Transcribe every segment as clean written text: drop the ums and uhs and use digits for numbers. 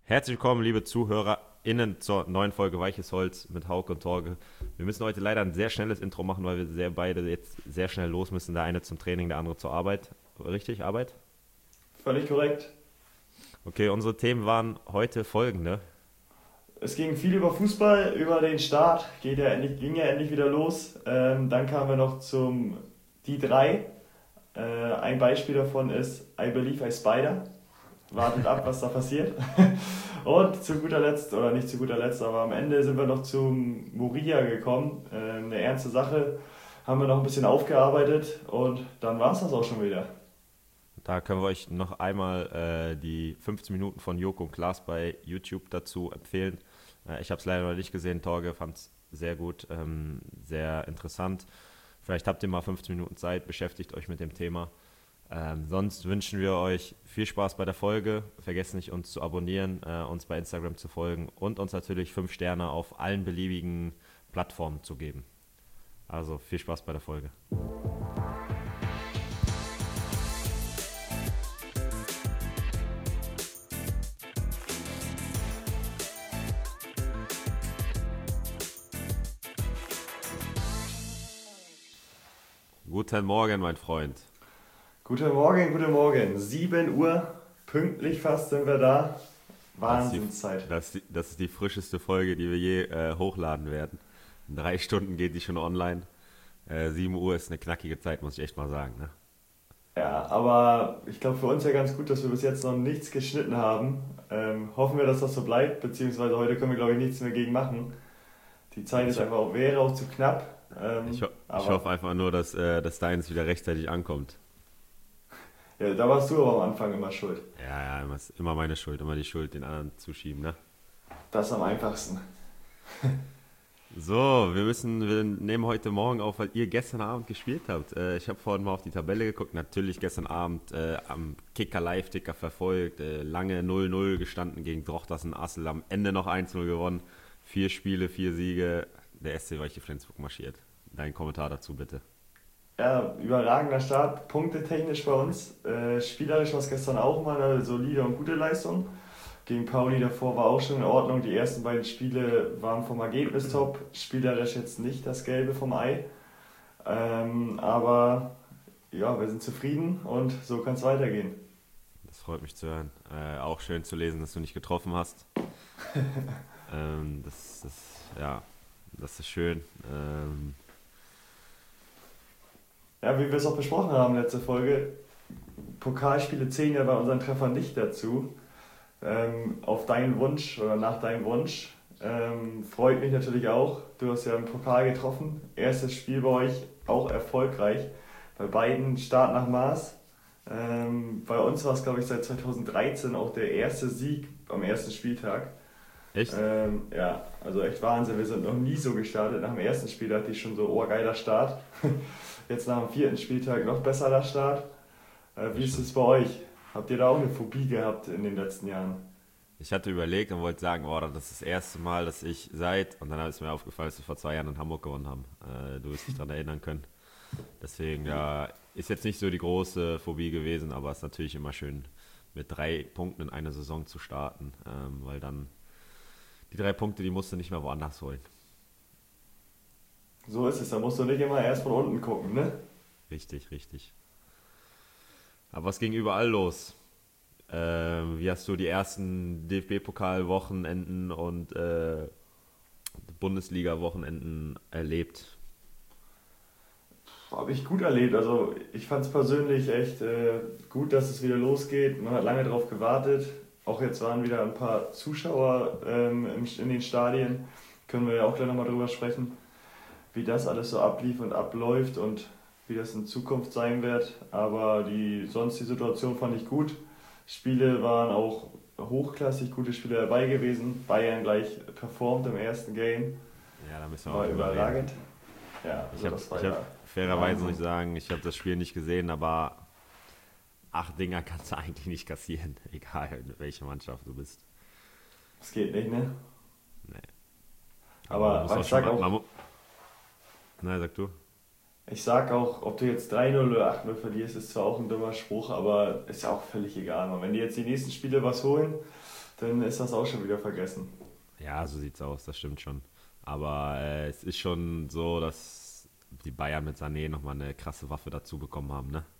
Herzlich willkommen, liebe ZuhörerInnen, zur neuen Folge Weiches Holz mit Hauke und Torge. Wir müssen heute leider ein sehr schnelles Intro machen, weil wir beide jetzt sehr schnell los müssen. Der eine zum Training, der andere zur Arbeit. Richtig, Arbeit? Völlig korrekt. Okay, unsere Themen waren heute folgende. Es ging viel über Fußball, über den Start, ging ja endlich wieder los. Dann kamen wir noch zum Die 3. Ein Beispiel davon ist I Believe I Spider. Wartet ab, was da passiert. Und zu guter Letzt, oder nicht zu guter Letzt, aber am Ende sind wir noch zum Moria gekommen. Eine ernste Sache, haben wir noch ein bisschen aufgearbeitet und dann war es das auch schon wieder. Da können wir euch noch einmal die 15 Minuten von Joko und Klaas bei YouTube dazu empfehlen. Ich habe es leider noch nicht gesehen, Torge fand es sehr gut, sehr interessant. Vielleicht habt ihr mal 15 Minuten Zeit, beschäftigt euch mit dem Thema. Sonst wünschen wir euch viel Spaß bei der Folge. Vergesst nicht, uns zu abonnieren, uns bei Instagram zu folgen und uns natürlich 5 Sterne auf allen beliebigen Plattformen zu geben. Also viel Spaß bei der Folge. Guten Morgen, mein Freund. Guten Morgen, guten Morgen. 7 Uhr, pünktlich fast sind wir da. Wahnsinnszeit. Das ist die frischeste Folge, die wir je hochladen werden. In 3 Stunden geht die schon online. 7 Uhr ist eine knackige Zeit, muss ich echt mal sagen. Ne? Ja, aber ich glaube für uns ja ganz gut, dass wir bis jetzt noch nichts geschnitten haben. Hoffen wir, dass das so bleibt, beziehungsweise heute können wir glaube ich nichts mehr gegen machen. Die Zeit wäre auch zu knapp. Ich hoffe einfach nur, dass deins wieder rechtzeitig ankommt. Ja, da warst du aber am Anfang immer schuld. Ja, immer meine Schuld, immer die Schuld den anderen zuschieben, ne? Das ist am einfachsten. So, wir nehmen heute Morgen auf, weil ihr gestern Abend gespielt habt. Ich habe vorhin mal auf die Tabelle geguckt, natürlich gestern Abend am Kicker-Live-Ticker verfolgt, lange 0-0 gestanden gegen Drochtersen Assel, am Ende noch 1-0 gewonnen, 4 Spiele, 4 Siege, der SC Weiche Flensburg marschiert. Dein Kommentar dazu bitte. Ja, überragender Start, punktetechnisch bei uns. Spielerisch war es gestern auch mal eine solide und gute Leistung. Gegen Pauli davor war auch schon in Ordnung. Die ersten beiden Spiele waren vom Ergebnis top. Spielerisch jetzt nicht das Gelbe vom Ei. Aber ja, wir sind zufrieden und so kann es weitergehen. Das freut mich zu hören. Auch schön zu lesen, dass du nicht getroffen hast. Das ist schön. Ja, wie wir es auch besprochen haben letzte Folge, Pokalspiele zählen ja bei unseren Treffern nicht dazu. Auf deinen Wunsch oder nach deinem Wunsch. Freut mich natürlich auch. Du hast ja im Pokal getroffen. Erstes Spiel bei euch, auch erfolgreich. Bei beiden Start nach Maß. Bei uns war es, glaube ich, seit 2013 auch der erste Sieg am ersten Spieltag. Echt? Ja, also echt Wahnsinn. Wir sind noch nie so gestartet. Nach dem ersten Spiel dachte ich schon so, oh, geiler Start. Jetzt nach dem 4. Spieltag noch besserer Start. Wie ist es bei euch? Habt ihr da auch eine Phobie gehabt in den letzten Jahren? Ich hatte überlegt und wollte sagen, oh, das ist das erste Mal, dass ich und dann ist mir aufgefallen, dass wir vor 2 Jahren in Hamburg gewonnen haben. Du wirst dich daran erinnern können. Deswegen, ja, ist jetzt nicht so die große Phobie gewesen, aber es ist natürlich immer schön, mit 3 Punkten in einer Saison zu starten, weil dann die 3 Punkte, die musst du nicht mehr woanders holen. So ist es, da musst du nicht immer erst von unten gucken, ne? Richtig. Aber was ging überall los? Wie hast du die ersten DFB-Pokal-Wochenenden und Bundesliga-Wochenenden erlebt? Habe ich gut erlebt. Also ich fand es persönlich echt gut, dass es wieder losgeht. Man hat lange darauf gewartet. Auch jetzt waren wieder ein paar Zuschauer in den Stadien. Können wir ja auch gleich nochmal drüber sprechen, wie das alles so ablief und abläuft und wie das in Zukunft sein wird. Aber die Situation fand ich gut. Spiele waren auch hochklassig, gute Spiele dabei gewesen. Bayern gleich performt im ersten Game. Ja, da müssen wir war auch überragend. Ja, ich habe fairerweise muss ich sagen, ich habe das Spiel nicht gesehen, aber 8 Dinger kannst du eigentlich nicht kassieren, egal in welcher Mannschaft du bist. Das geht nicht, ne? Nee. Aber ich sag auch... Nein, sag du. Ich sag auch, ob du jetzt 3-0 oder 8-0 verlierst, ist zwar auch ein dummer Spruch, aber ist ja auch völlig egal. Wenn die jetzt die nächsten Spiele was holen, dann ist das auch schon wieder vergessen. Ja, so sieht's aus, das stimmt schon. Aber es ist schon so, dass die Bayern mit Sané nochmal eine krasse Waffe dazu bekommen haben, ne?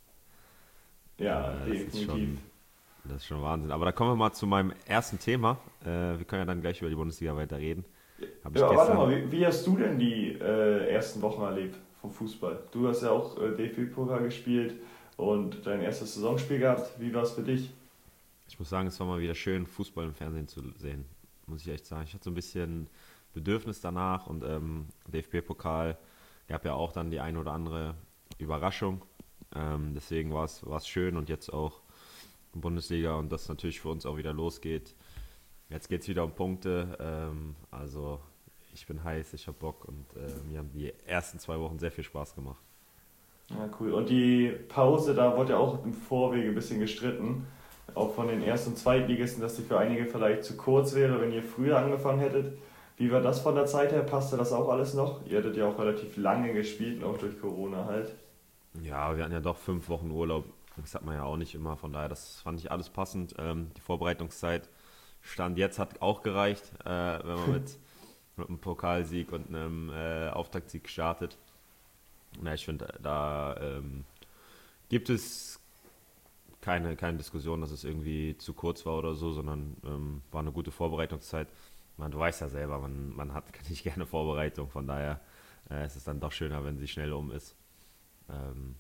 Ja, Das ist definitiv. das ist schon Wahnsinn. Aber da kommen wir mal zu meinem ersten Thema. Wir können ja dann gleich über die Bundesliga weiterreden. Habe ich Ja, warte mal, gestern, wie hast du denn die ersten Wochen erlebt vom Fußball? Du hast ja auch DFB-Pokal gespielt und dein erstes Saisonspiel gehabt. Wie war es für dich? Ich muss sagen, es war mal wieder schön, Fußball im Fernsehen zu sehen. Muss ich echt sagen. Ich hatte so ein bisschen Bedürfnis danach und DFB-Pokal gab ja auch dann die eine oder andere Überraschung. Deswegen war es schön und jetzt auch Bundesliga und das natürlich für uns auch wieder losgeht. Jetzt geht es wieder um Punkte. Also ich bin heiß, ich habe Bock und mir haben die ersten 2 Wochen sehr viel Spaß gemacht. Ja, cool. Und die Pause, da wurde ja auch im Vorwege ein bisschen gestritten, auch von den Erst- und Zweitligisten, dass die für einige vielleicht zu kurz wäre, wenn ihr früher angefangen hättet. Wie war das von der Zeit her? Passte das auch alles noch? Ihr hattet ja auch relativ lange gespielt, auch durch Corona halt. Ja, wir hatten ja doch 5 Wochen Urlaub. Das hat man ja auch nicht immer. Von daher, das fand ich alles passend. Die Vorbereitungszeit Stand jetzt hat auch gereicht, wenn man mit einem Pokalsieg und einem Auftaktsieg startet. Na, ich finde, da gibt es keine Diskussion, dass es irgendwie zu kurz war oder so, sondern war eine gute Vorbereitungszeit. Du weißt ja selber, man hat nicht gerne Vorbereitung, von daher ist es dann doch schöner, wenn sie schnell um ist. Ähm,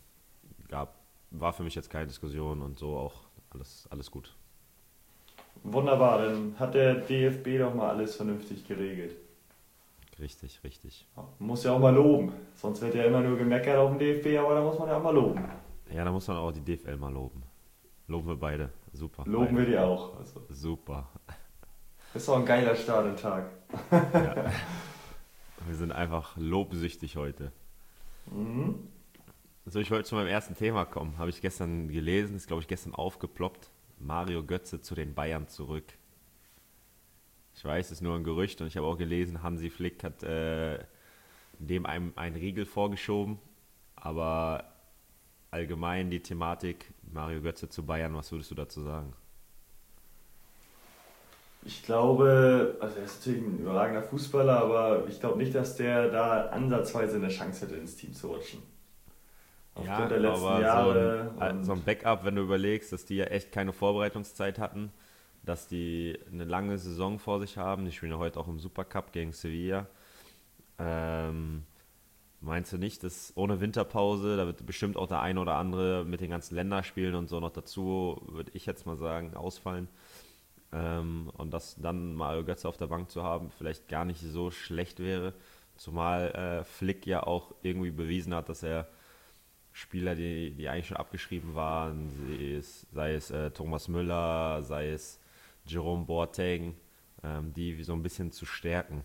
war für mich jetzt keine Diskussion und so auch alles gut. Wunderbar, dann hat der DFB doch mal alles vernünftig geregelt. Richtig, richtig. Man muss ja auch mal loben. Sonst wird ja immer nur gemeckert auf dem DFB, aber da muss man ja auch mal loben. Ja, da muss man auch die DFL mal loben. Loben wir beide. Super. Loben Beide. wir die auch. Also, Super. ist doch ein geiler Start im Tag. Ja, wir sind einfach lobsüchtig heute. Mhm. So, ich wollte zu meinem ersten Thema kommen. Habe ich gestern gelesen, ist glaube ich gestern aufgeploppt. Mario Götze zu den Bayern zurück. Ich weiß, es ist nur ein Gerücht und ich habe auch gelesen, Hansi Flick hat dem einem einen Riegel vorgeschoben. Aber allgemein die Thematik Mario Götze zu Bayern, was würdest du dazu sagen? Ich glaube, also er ist natürlich ein überragender Fußballer, aber ich glaube nicht, dass der da ansatzweise eine Chance hätte, ins Team zu rutschen. Aufgrund Ja, der letzten aber so Jahre so und ein Backup, wenn du überlegst, dass die ja echt keine Vorbereitungszeit hatten, dass die eine lange Saison vor sich haben. Die spielen ja heute auch im Supercup gegen Sevilla. Ähm, Meinst du nicht, dass ohne Winterpause, da wird bestimmt auch der ein oder andere mit den ganzen Länderspielen und so noch dazu, würde ich jetzt mal sagen, ausfallen. Und dass dann Mario Götze auf der Bank zu haben, vielleicht gar nicht so schlecht wäre. Zumal Flick ja auch irgendwie bewiesen hat, dass er Spieler, die eigentlich schon abgeschrieben waren, sei es Thomas Müller, sei es Jerome Boateng, die so ein bisschen zu stärken.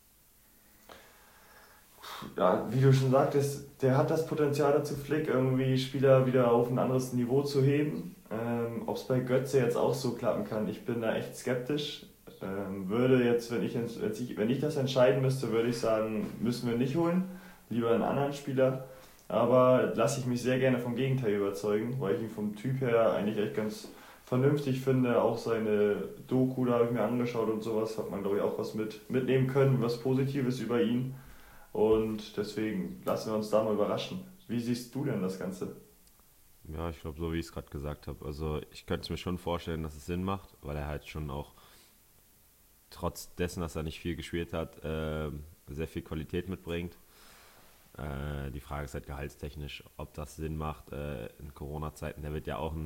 ja, wie du schon sagtest, der hat das Potenzial dazu, Flick irgendwie Spieler wieder auf ein anderes Niveau zu heben. Ob es bei Götze jetzt auch so klappen kann, ich bin da echt skeptisch. Würde jetzt, wenn ich das entscheiden müsste, würde ich sagen, müssen wir nicht holen, lieber einen anderen Spieler. Aber lasse ich mich sehr gerne vom Gegenteil überzeugen, weil ich ihn vom Typ her eigentlich echt ganz vernünftig finde. Auch seine Doku, da habe ich mir angeschaut und sowas, hat man glaube ich auch was mitnehmen können, was Positives über ihn. Und deswegen lassen wir uns da mal überraschen. Wie siehst du denn das Ganze? Ja, ich glaube, so wie ich es gerade gesagt habe. Also ich könnte es mir schon vorstellen, dass es Sinn macht, weil er halt schon auch trotz dessen, dass er nicht viel gespielt hat, sehr viel Qualität mitbringt. Die Frage ist halt gehaltstechnisch, ob das Sinn macht in Corona-Zeiten. Der wird ja auch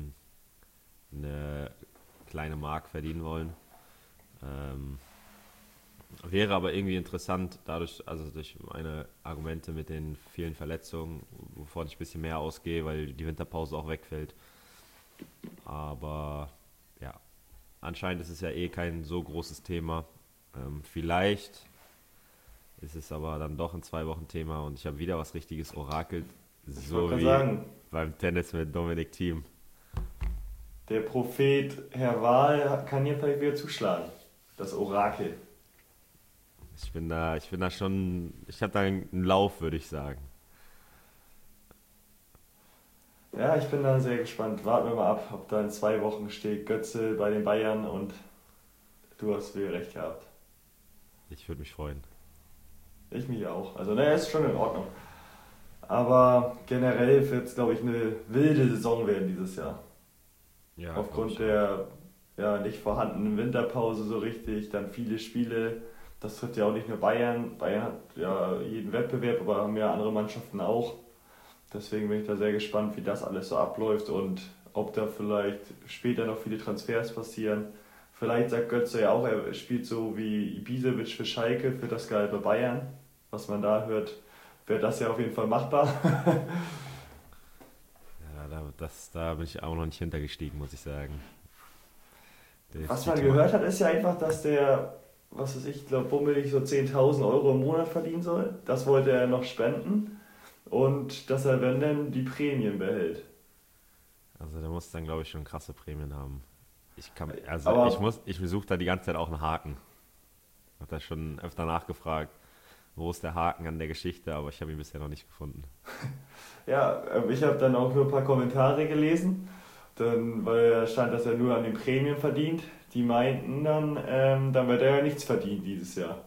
eine kleine Mark verdienen wollen. Ähm, Wäre aber irgendwie interessant, dadurch, also durch meine Argumente mit den vielen Verletzungen, wovon ich ein bisschen mehr ausgehe, weil die Winterpause auch wegfällt. Aber ja, anscheinend ist es ja eh kein so großes Thema. Vielleicht ist es aber dann doch in 2 Wochen Thema und ich habe wieder was richtiges orakelt, Ich wollte so gerade wie sagen, beim Tennis mit Dominik Thiem. der Prophet Herr Wahl kann hier vielleicht wieder zuschlagen. Das Orakel. Ich bin da schon, ich habe da einen Lauf, würde ich sagen. Ja, ich bin da sehr gespannt. Warten wir mal ab, ob da in 2 Wochen steht Götze bei den Bayern und du hast wieder recht gehabt. Ich würde mich freuen. Ich mich auch. Also, naja, ist schon in Ordnung. Aber generell wird es, glaube ich, eine wilde Saison werden dieses Jahr. Ja, Aufgrund der ja, nicht vorhandenen Winterpause so richtig, dann viele Spiele. Das trifft ja auch nicht nur Bayern. Bayern hat ja jeden Wettbewerb, aber haben ja andere Mannschaften auch. Deswegen bin ich da sehr gespannt, wie das alles so abläuft und ob da vielleicht später noch viele Transfers passieren. Vielleicht sagt Götze ja auch, er spielt so wie Ibisevic für Schalke, für das Geil bei Bayern. Was man da hört, wäre das ja auf jeden Fall machbar. Ja, da bin ich auch noch nicht hintergestiegen, muss ich sagen. Was man gehört hat, ist ja einfach, dass der, was weiß ich, glaube bummelig so 10.000 Euro im Monat verdienen soll. Das wollte er noch spenden und dass er, wenn denn, die Prämien behält. Also der muss dann, glaube ich, schon krasse Prämien haben. Aber Ich besuche da die ganze Zeit auch einen Haken. Ich habe da schon öfter nachgefragt, wo ist der Haken an der Geschichte, aber ich habe ihn bisher noch nicht gefunden. ja, ich habe dann auch nur ein paar Kommentare gelesen, dann, weil da stand, dass er nur an den Prämien verdient. Die meinten dann wird er ja nichts verdienen dieses Jahr.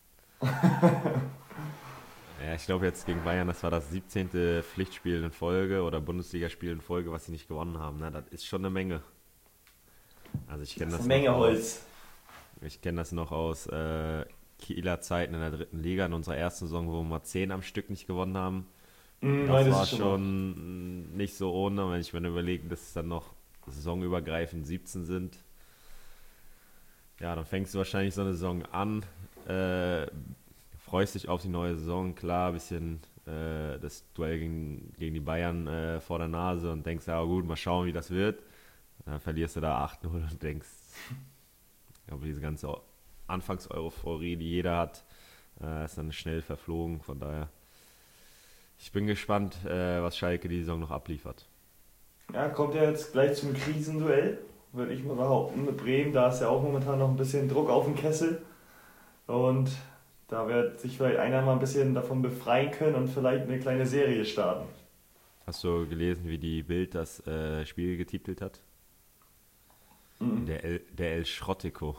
Ja, ich glaube jetzt gegen Bayern, das war das 17. Pflichtspiel in Folge oder Bundesligaspiel in Folge, was sie nicht gewonnen haben. Ne? Das ist schon eine Menge. Also ich kenne Das ist das eine Menge noch Holz. ich kenne das noch aus Kieler Zeiten in der dritten Liga, in unserer ersten Saison, wo wir mal 10 am Stück nicht gewonnen haben. Das Nein, das war ist schon mal. schon nicht so ohne, wenn ich mir überlege, dass es dann noch saisonübergreifend 17 sind. Ja, dann fängst du wahrscheinlich so eine Saison an, freust dich auf die neue Saison, klar, ein bisschen das Duell gegen die Bayern vor der Nase und denkst, ja gut, mal schauen, wie das wird. Dann verlierst du da 8-0 und denkst, aber diese ganze Anfangs-Euphorie, die jeder hat, ist dann schnell verflogen. Von daher, ich bin gespannt, was Schalke die Saison noch abliefert. Ja, kommt ja jetzt gleich zum Krisenduell, würde ich mal behaupten, mit Bremen. Da ist ja auch momentan noch ein bisschen Druck auf dem Kessel. Und da wird sich vielleicht einer mal ein bisschen davon befreien können und vielleicht eine kleine Serie starten. Hast du gelesen, wie die Bild das Spiel getitelt hat? Mhm. Der El Schrottico.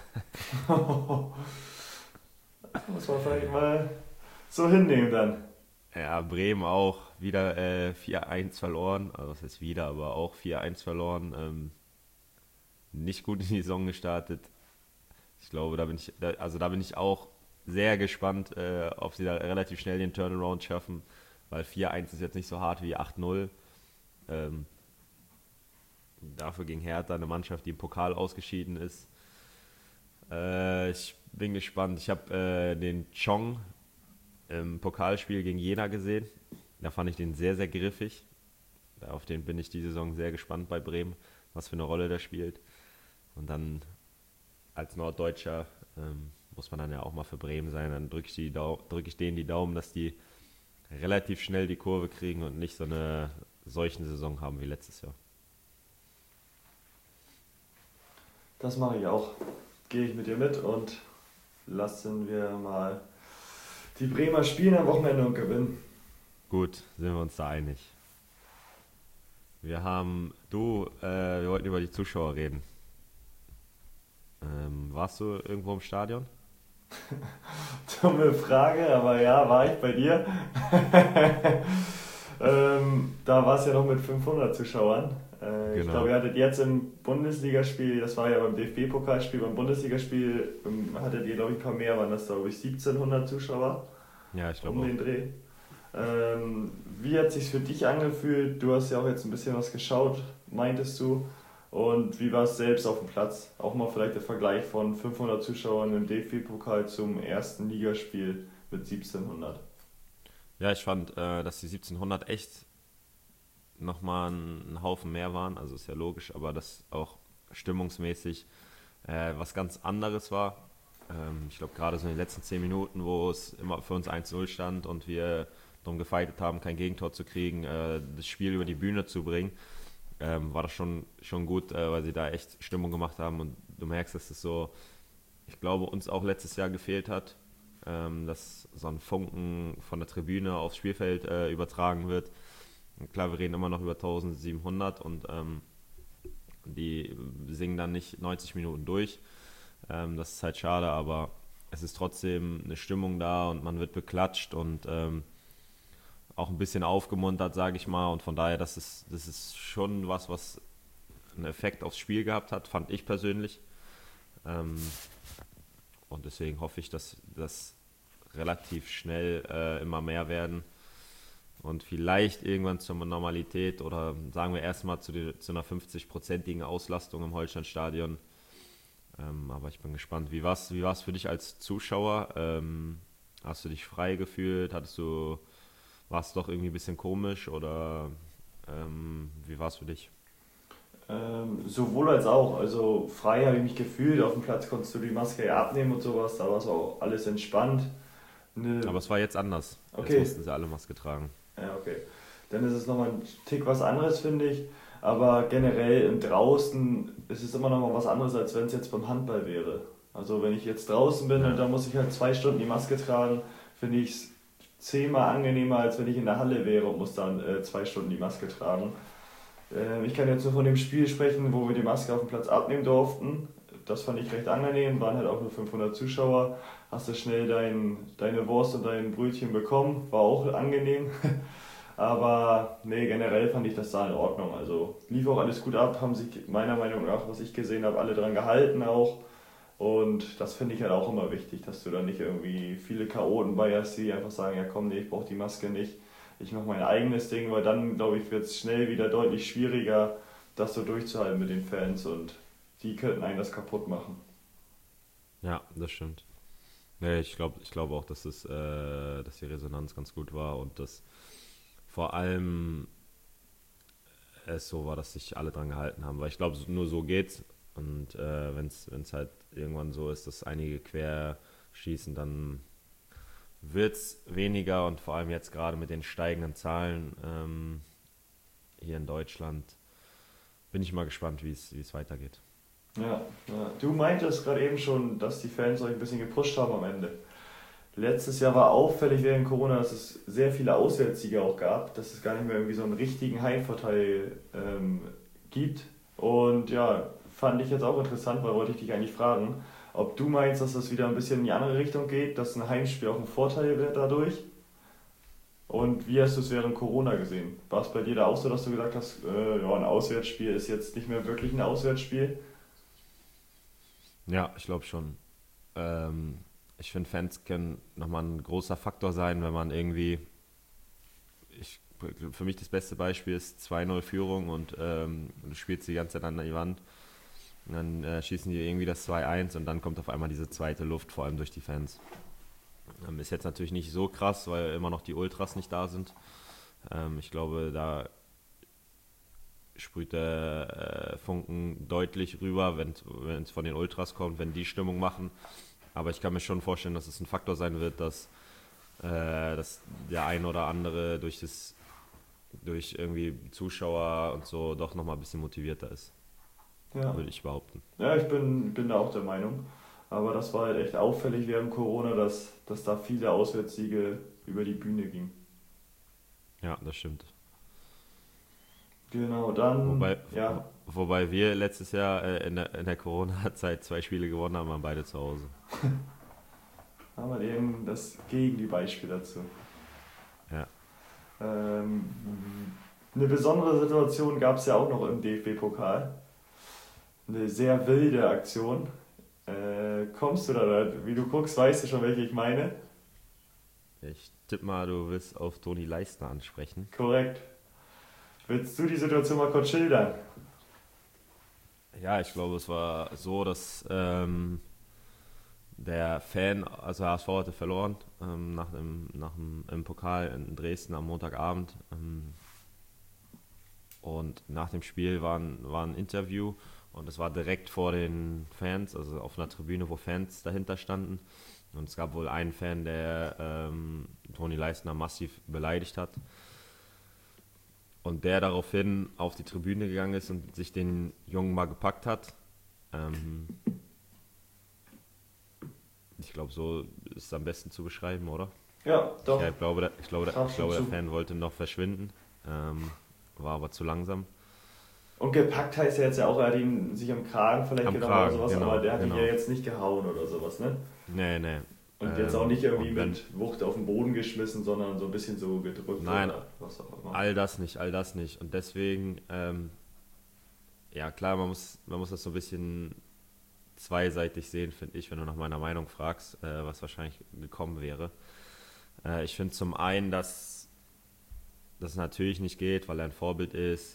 Muss man vielleicht mal so hinnehmen dann. Ja, Bremen auch wieder 4-1 verloren. Also das heißt wieder, aber auch 4-1 verloren. Nicht gut in die Saison gestartet. Ich glaube, da bin ich auch sehr gespannt, ob sie da relativ schnell den Turnaround schaffen, weil 4-1 ist jetzt nicht so hart wie 8-0. Ähm, Dafür gegen Hertha, eine Mannschaft, die im Pokal ausgeschieden ist. Ich bin gespannt. Ich habe den Chong im Pokalspiel gegen Jena gesehen. Da fand ich den sehr, sehr griffig. Auf den bin ich die Saison sehr gespannt bei Bremen, was für eine Rolle der spielt. Und dann als Norddeutscher muss man dann ja auch mal für Bremen sein. Dann drück ich denen die Daumen, dass die relativ schnell die Kurve kriegen und nicht so eine solchen Saison haben wie letztes Jahr. Das mache ich auch. Gehe ich mit dir mit und lassen wir mal die Bremer spielen am Wochenende und gewinnen. Gut, sind wir uns da einig. Wir wollten über die Zuschauer reden. Warst du irgendwo im Stadion? Dumme Frage, aber ja, war ich bei dir. Da war es ja noch mit 500 Zuschauern. Ich Genau. glaube, ihr hattet jetzt im Bundesligaspiel, das war ja beim DFB-Pokalspiel, beim Bundesligaspiel hattet ihr, glaube ich, ein paar mehr, waren das, glaube ich, 1700 Zuschauer Ja, ich glaube um auch. den Dreh. Wie hat sich für dich angefühlt? Du hast ja auch jetzt ein bisschen was geschaut, meintest du. Und wie war es selbst auf dem Platz? Auch mal vielleicht der Vergleich von 500 Zuschauern im DFB-Pokal zum ersten Ligaspiel mit 1700. Ja, ich fand, dass die 1700 echt nochmal ein Haufen mehr waren. Also ist ja logisch, aber das auch stimmungsmäßig was ganz anderes war. Ich glaube, gerade so in den letzten 10 Minuten, wo es immer für uns 1-0 stand und wir darum gefeitet haben, kein Gegentor zu kriegen, das Spiel über die Bühne zu bringen, war das schon gut, weil sie da echt Stimmung gemacht haben. Und du merkst, dass es so, ich glaube, uns auch letztes Jahr gefehlt hat, dass so ein Funken von der Tribüne aufs Spielfeld übertragen wird. Und klar, wir reden immer noch über 1700 und die singen dann nicht 90 Minuten durch. Das ist halt schade, aber es ist trotzdem eine Stimmung da und man wird beklatscht und auch ein bisschen aufgemuntert, sage ich mal. Und von daher, das ist schon was einen Effekt aufs Spiel gehabt hat, fand ich persönlich. Ähm, und deswegen hoffe ich, dass das relativ schnell immer mehr werden und vielleicht irgendwann zur Normalität oder sagen wir erstmal zu einer 50-prozentigen Auslastung im Holsteinstadion. Aber ich bin gespannt. Wie war's für dich als Zuschauer? Hast du dich frei gefühlt? War es doch irgendwie ein bisschen komisch oder wie war es für dich? Sowohl als auch. Also frei habe ich mich gefühlt. Auf dem Platz konntest du die Maske ja abnehmen und sowas. Da war es auch alles entspannt. Aber Ne, es war jetzt anders. Jetzt okay, mussten sie alle Maske tragen. ja, okay. Dann ist es nochmal ein Tick was anderes, finde ich. Aber generell im Draußen ist es immer noch mal was anderes, als wenn es jetzt beim Handball wäre. Also wenn ich jetzt draußen bin und Ja, da muss ich halt 2 Stunden die Maske tragen, finde ich es 10-mal angenehmer, als wenn ich in der Halle wäre und muss dann 2 Stunden die Maske tragen. Ich kann jetzt nur von dem Spiel sprechen, wo wir die Maske auf dem Platz abnehmen durften. Das fand ich recht angenehm, waren halt auch nur 500 Zuschauer. Hast du schnell deine Wurst und dein Brötchen bekommen, war auch angenehm. Aber nee, generell fand ich das da in Ordnung. Also lief auch alles gut ab, haben sich meiner Meinung nach, was ich gesehen habe, alle dran gehalten auch. Und das finde ich halt auch immer wichtig, dass du da nicht irgendwie viele Chaoten bei hast, die einfach sagen, ja komm, nee, ich brauche die Maske nicht. Ich mache mein eigenes Ding, weil dann, glaube ich, wird es schnell wieder deutlich schwieriger, das so durchzuhalten mit den Fans und die könnten einen das kaputt machen. ja, das stimmt. Nee, ich glaube auch, dass die Resonanz ganz gut war und dass vor allem es so war, dass sich alle dran gehalten haben. Weil ich glaube, nur so geht's. Und wenn es halt irgendwann so ist, dass einige quer schießen, dann wird es weniger und vor allem jetzt gerade mit den steigenden Zahlen hier in Deutschland bin ich mal gespannt, wie es weitergeht. Ja, ja. Du meintest gerade eben schon, dass die Fans euch ein bisschen gepusht haben am Ende. Letztes Jahr war auffällig während Corona, dass es sehr viele Auswärtssiege auch gab, dass es gar nicht mehr irgendwie so einen richtigen Heimvorteil gibt. Und ja, fand ich jetzt auch interessant, weil wollte ich dich eigentlich fragen, ob du meinst, dass das wieder ein bisschen in die andere Richtung geht, dass ein Heimspiel auch ein Vorteil wird dadurch. Und wie hast du es während Corona gesehen? War es bei dir da auch so, dass du gesagt hast, ja, ein Auswärtsspiel ist jetzt nicht mehr wirklich ein Auswärtsspiel? Ja, ich glaube schon. Ähm, Ich finde, Fans können nochmal ein großer Faktor sein, wenn man irgendwie, ich, für mich das beste Beispiel ist 2:0 Führung und du spielst die ganze Zeit an die Wand. Und dann schießen die irgendwie das 2:1 und dann kommt auf einmal diese zweite Luft, vor allem durch die Fans. Ist jetzt natürlich nicht so krass, weil immer noch die Ultras nicht da sind. Ich glaube, da sprüht der Funken deutlich rüber, wenn es von den Ultras kommt, wenn die Stimmung machen. Aber ich kann mir schon vorstellen, dass es ein Faktor sein wird, dass der ein oder andere durch irgendwie Zuschauer und so doch nochmal ein bisschen motivierter ist, Ja. würde ich behaupten. Ja, ich bin da auch der Meinung. Aber das war halt echt auffällig während Corona, dass da viele Auswärtssiege über die Bühne gingen. Ja, das stimmt. Genau, dann, Wobei, ja, wobei wir letztes Jahr in der Corona-Zeit 2 Spiele gewonnen haben, waren beide zu Hause. haben wir eben das Gegenbeispiel dazu. Ja, Ähm, eine besondere Situation gab es ja auch noch im DFB-Pokal. Eine sehr wilde Aktion. Kommst du da? Wie du guckst, weißt du schon, welche ich meine? ich tippe mal, du willst auf Toni Leistner ansprechen. Korrekt. Willst du die Situation mal kurz schildern? Ja, ich glaube, es war so, dass der Fan, also HSV hatte verloren im Pokal in Dresden am Montagabend. Und nach dem Spiel war ein Interview und es war direkt vor den Fans, also auf einer Tribüne, wo Fans dahinter standen. Und es gab wohl einen Fan, der Toni Leistner massiv beleidigt hat. Und der daraufhin auf die Tribüne gegangen ist und sich den Jungen mal gepackt hat. Ähm, Ich glaube, so ist es am besten zu beschreiben, oder? Ja, doch. Ja, ich glaube, Traf schon der zu. Fan wollte noch verschwinden, war aber zu langsam. Und gepackt heißt ja jetzt ja auch, er hat ihn sich am Kragen vielleicht Am genommen Kragen, oder sowas, genau, aber der hat ihn genau. ja jetzt nicht gehauen oder sowas, ne? Nee. Und jetzt auch nicht irgendwie Und wenn, mit Wucht auf den Boden geschmissen, sondern so ein bisschen so gedrückt nein, oder was auch immer. all das nicht. Und deswegen, ja klar, man muss das so ein bisschen zweiseitig sehen, finde ich, wenn du nach meiner Meinung fragst, was wahrscheinlich gekommen wäre. Ich finde zum einen, dass das natürlich nicht geht, weil er ein Vorbild ist,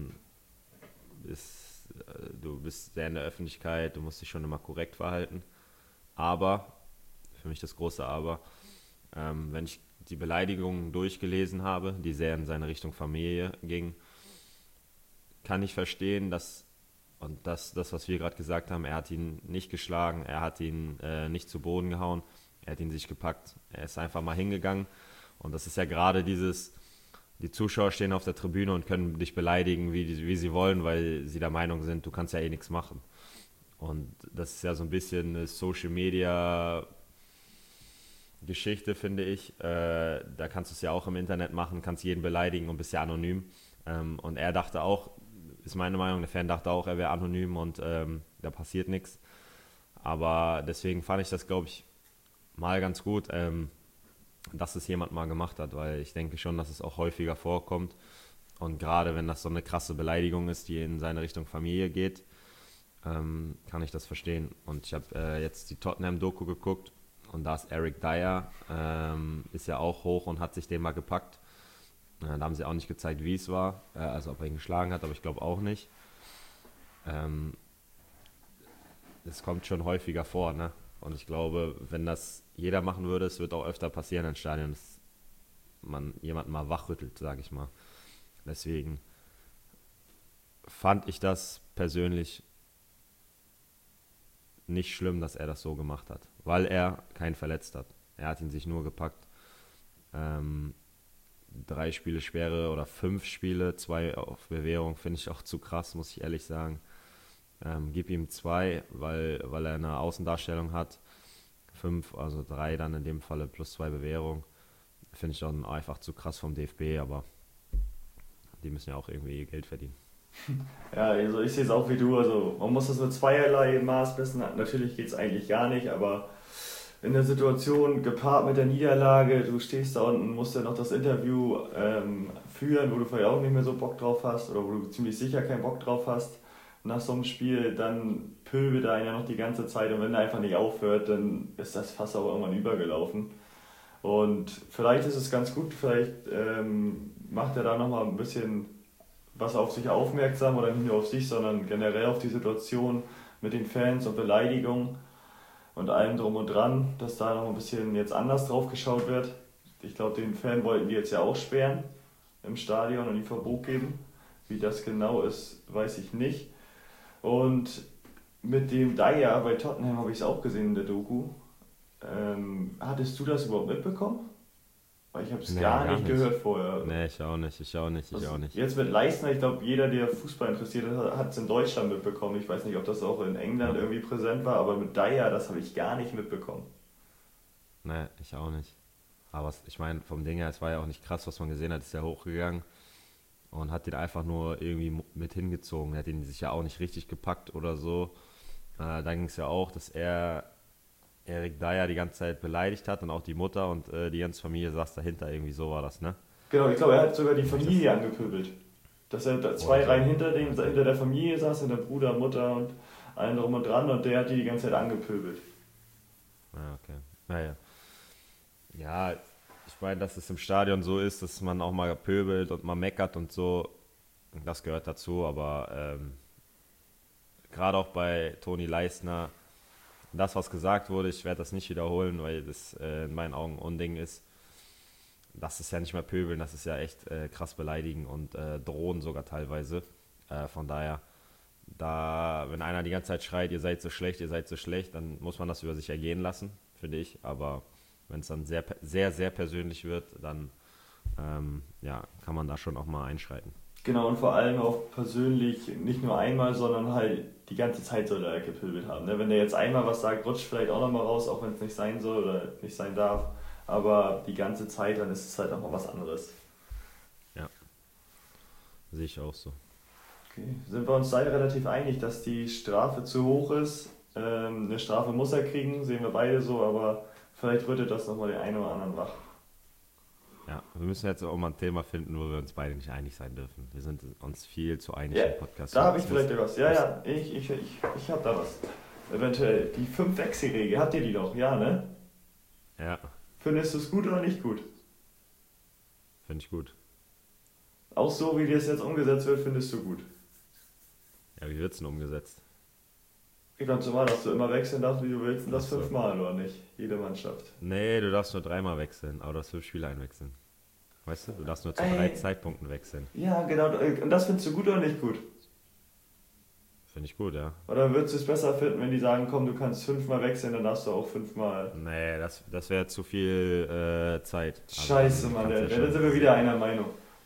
du bist sehr in der Öffentlichkeit, du musst dich schon immer korrekt verhalten. Aber, für mich das große Aber, wenn ich die Beleidigungen durchgelesen habe, die sehr in seine Richtung Familie gingen, kann ich verstehen, und das, was wir gerade gesagt haben, er hat ihn nicht geschlagen, er hat ihn nicht zu Boden gehauen, er hat ihn sich gepackt, er ist einfach mal hingegangen. Und das ist ja gerade die Zuschauer stehen auf der Tribüne und können dich beleidigen, wie sie wollen, weil sie der Meinung sind, du kannst ja eh nichts machen. Und das ist ja so ein bisschen eine Social Media Geschichte, finde ich. Da kannst du es ja auch im Internet machen, kannst jeden beleidigen und bist ja anonym. Und er dachte auch, ist meine Meinung, der Fan dachte auch, er wäre anonym und da passiert nichts. Aber deswegen fand ich das, glaube ich, mal ganz gut, dass es jemand mal gemacht hat, weil ich denke schon, dass es auch häufiger vorkommt. Und gerade wenn das so eine krasse Beleidigung ist, die in seine Richtung Familie geht, kann ich das verstehen. Und ich habe jetzt die Tottenham-Doku geguckt und da ist Eric Dyer, ist ja auch hoch und hat sich den mal gepackt. Da haben sie auch nicht gezeigt, wie es war, also ob er ihn geschlagen hat, aber ich glaube auch nicht. Das kommt schon häufiger vor, ne? Und ich glaube, wenn das jeder machen würde, es wird auch öfter passieren in Stadien, dass man jemanden mal wachrüttelt, sage ich mal. Deswegen fand ich das persönlich nicht schlimm, dass er das so gemacht hat, weil er keinen verletzt hat. Er hat ihn sich nur gepackt. 3 Spiele Sperre oder 5 Spiele, 2 auf Bewährung, finde ich auch zu krass, muss ich ehrlich sagen. Gib ihm 2, weil er eine Außendarstellung hat. 5, also 3 dann in dem Falle plus 2 Bewährung. Finde ich dann einfach zu krass vom DFB, aber die müssen ja auch irgendwie ihr Geld verdienen. Ja, also ich sehe es auch wie du. Also man muss das mit zweierlei Maß messen. Natürlich geht es eigentlich gar nicht, aber in der Situation gepaart mit der Niederlage, du stehst da unten, musst ja noch das Interview führen, wo du vielleicht auch nicht mehr so Bock drauf hast oder wo du ziemlich sicher keinen Bock drauf hast. Nach so einem Spiel, dann pöbelt er einen ja noch die ganze Zeit und wenn er einfach nicht aufhört, dann ist das Fass auch irgendwann übergelaufen. Und vielleicht ist es ganz gut, vielleicht macht er da nochmal ein bisschen was auf sich aufmerksam oder nicht nur auf sich, sondern generell auf die Situation mit den Fans und Beleidigungen und allem drum und dran, dass da noch ein bisschen jetzt anders drauf geschaut wird. Ich glaube, den Fan wollten die jetzt ja auch sperren im Stadion und ihm Verbot geben. Wie das genau ist, weiß ich nicht. Und mit dem Dyer bei Tottenham habe ich es auch gesehen in der Doku. Hattest du das überhaupt mitbekommen? Weil ich habe es gar nicht gehört vorher. Nee, ich auch nicht. Jetzt mit Leistner, ich glaube, jeder, der Fußball interessiert ist, hat es in Deutschland mitbekommen. Ich weiß nicht, ob das auch in England irgendwie präsent war, aber mit Dyer, das habe ich gar nicht mitbekommen. Nee, ich auch nicht. Aber ich meine, vom Ding her, es war ja auch nicht krass, was man gesehen hat, ist ja hochgegangen und hat den einfach nur irgendwie mit hingezogen. Er hat ihn sich ja auch nicht richtig gepackt oder so. Da ging es ja auch, dass Eric Dyer die ganze Zeit beleidigt hat und auch die Mutter und die ganze Familie saß dahinter, irgendwie so war das, ne? Genau, ich glaube, er hat sogar die Familie angepöbelt. Dass er da 2 Reihen hinter der Familie saß, hinter Bruder, Mutter und allen drum und dran und der hat die ganze Zeit angepöbelt. Ja, okay. Naja. Ja, ich meine, dass es im Stadion so ist, dass man auch mal pöbelt und mal meckert und so, das gehört dazu, aber gerade auch bei Toni Leistner, das, was gesagt wurde, ich werde das nicht wiederholen, weil das in meinen Augen ein Unding ist. Das ist ja nicht mehr pöbeln, das ist ja echt krass beleidigen und drohen sogar teilweise. Von daher, wenn einer die ganze Zeit schreit, ihr seid so schlecht, dann muss man das über sich ergehen lassen, finde ich. Aber wenn es dann sehr, sehr, sehr persönlich wird, dann kann man da schon auch mal einschreiten. Genau, und vor allem auch persönlich, nicht nur einmal, sondern halt die ganze Zeit soll er gepöbelt haben. Ne? Wenn er jetzt einmal was sagt, rutscht vielleicht auch nochmal raus, auch wenn es nicht sein soll oder nicht sein darf. Aber die ganze Zeit, dann ist es halt auch mal was anderes. Ja, sehe ich auch so. Okay. Sind wir uns da relativ einig, dass die Strafe zu hoch ist? Eine Strafe muss er kriegen, sehen wir beide so, aber vielleicht rüttelt das nochmal den einen oder anderen wach. Ja, wir müssen jetzt auch mal ein Thema finden, wo wir uns beide nicht einig sein dürfen. Wir sind uns viel zu einig Ja, im Podcast. da habe ich vielleicht was. Ja, ich habe da was. Eventuell die 5-Wechsel-Regel, habt ihr die doch? Ja, ne? Ja, Findest du es gut oder nicht gut? finde ich gut. Auch so, wie das jetzt umgesetzt wird, findest du gut. Ja, wie wird es denn umgesetzt? Ich glaube normal, dass du immer wechseln darfst, wie du willst, und das Ach so. 5-mal, oder nicht? Jede Mannschaft. Nee, du darfst nur 3-mal wechseln, aber du darfst 5 Spieler einwechseln. Weißt du, du darfst nur zu Ey. 3 Zeitpunkten wechseln. Ja, genau. Und das findest du gut oder nicht gut? Finde ich gut, ja. Oder würdest du es besser finden, wenn die sagen, komm, du kannst 5-mal wechseln, dann darfst du auch 5-mal. Nee, das wäre zu viel Zeit. Also, Scheiße, dann Mann, kannst du dann sind wir schon- wieder einer Meinung.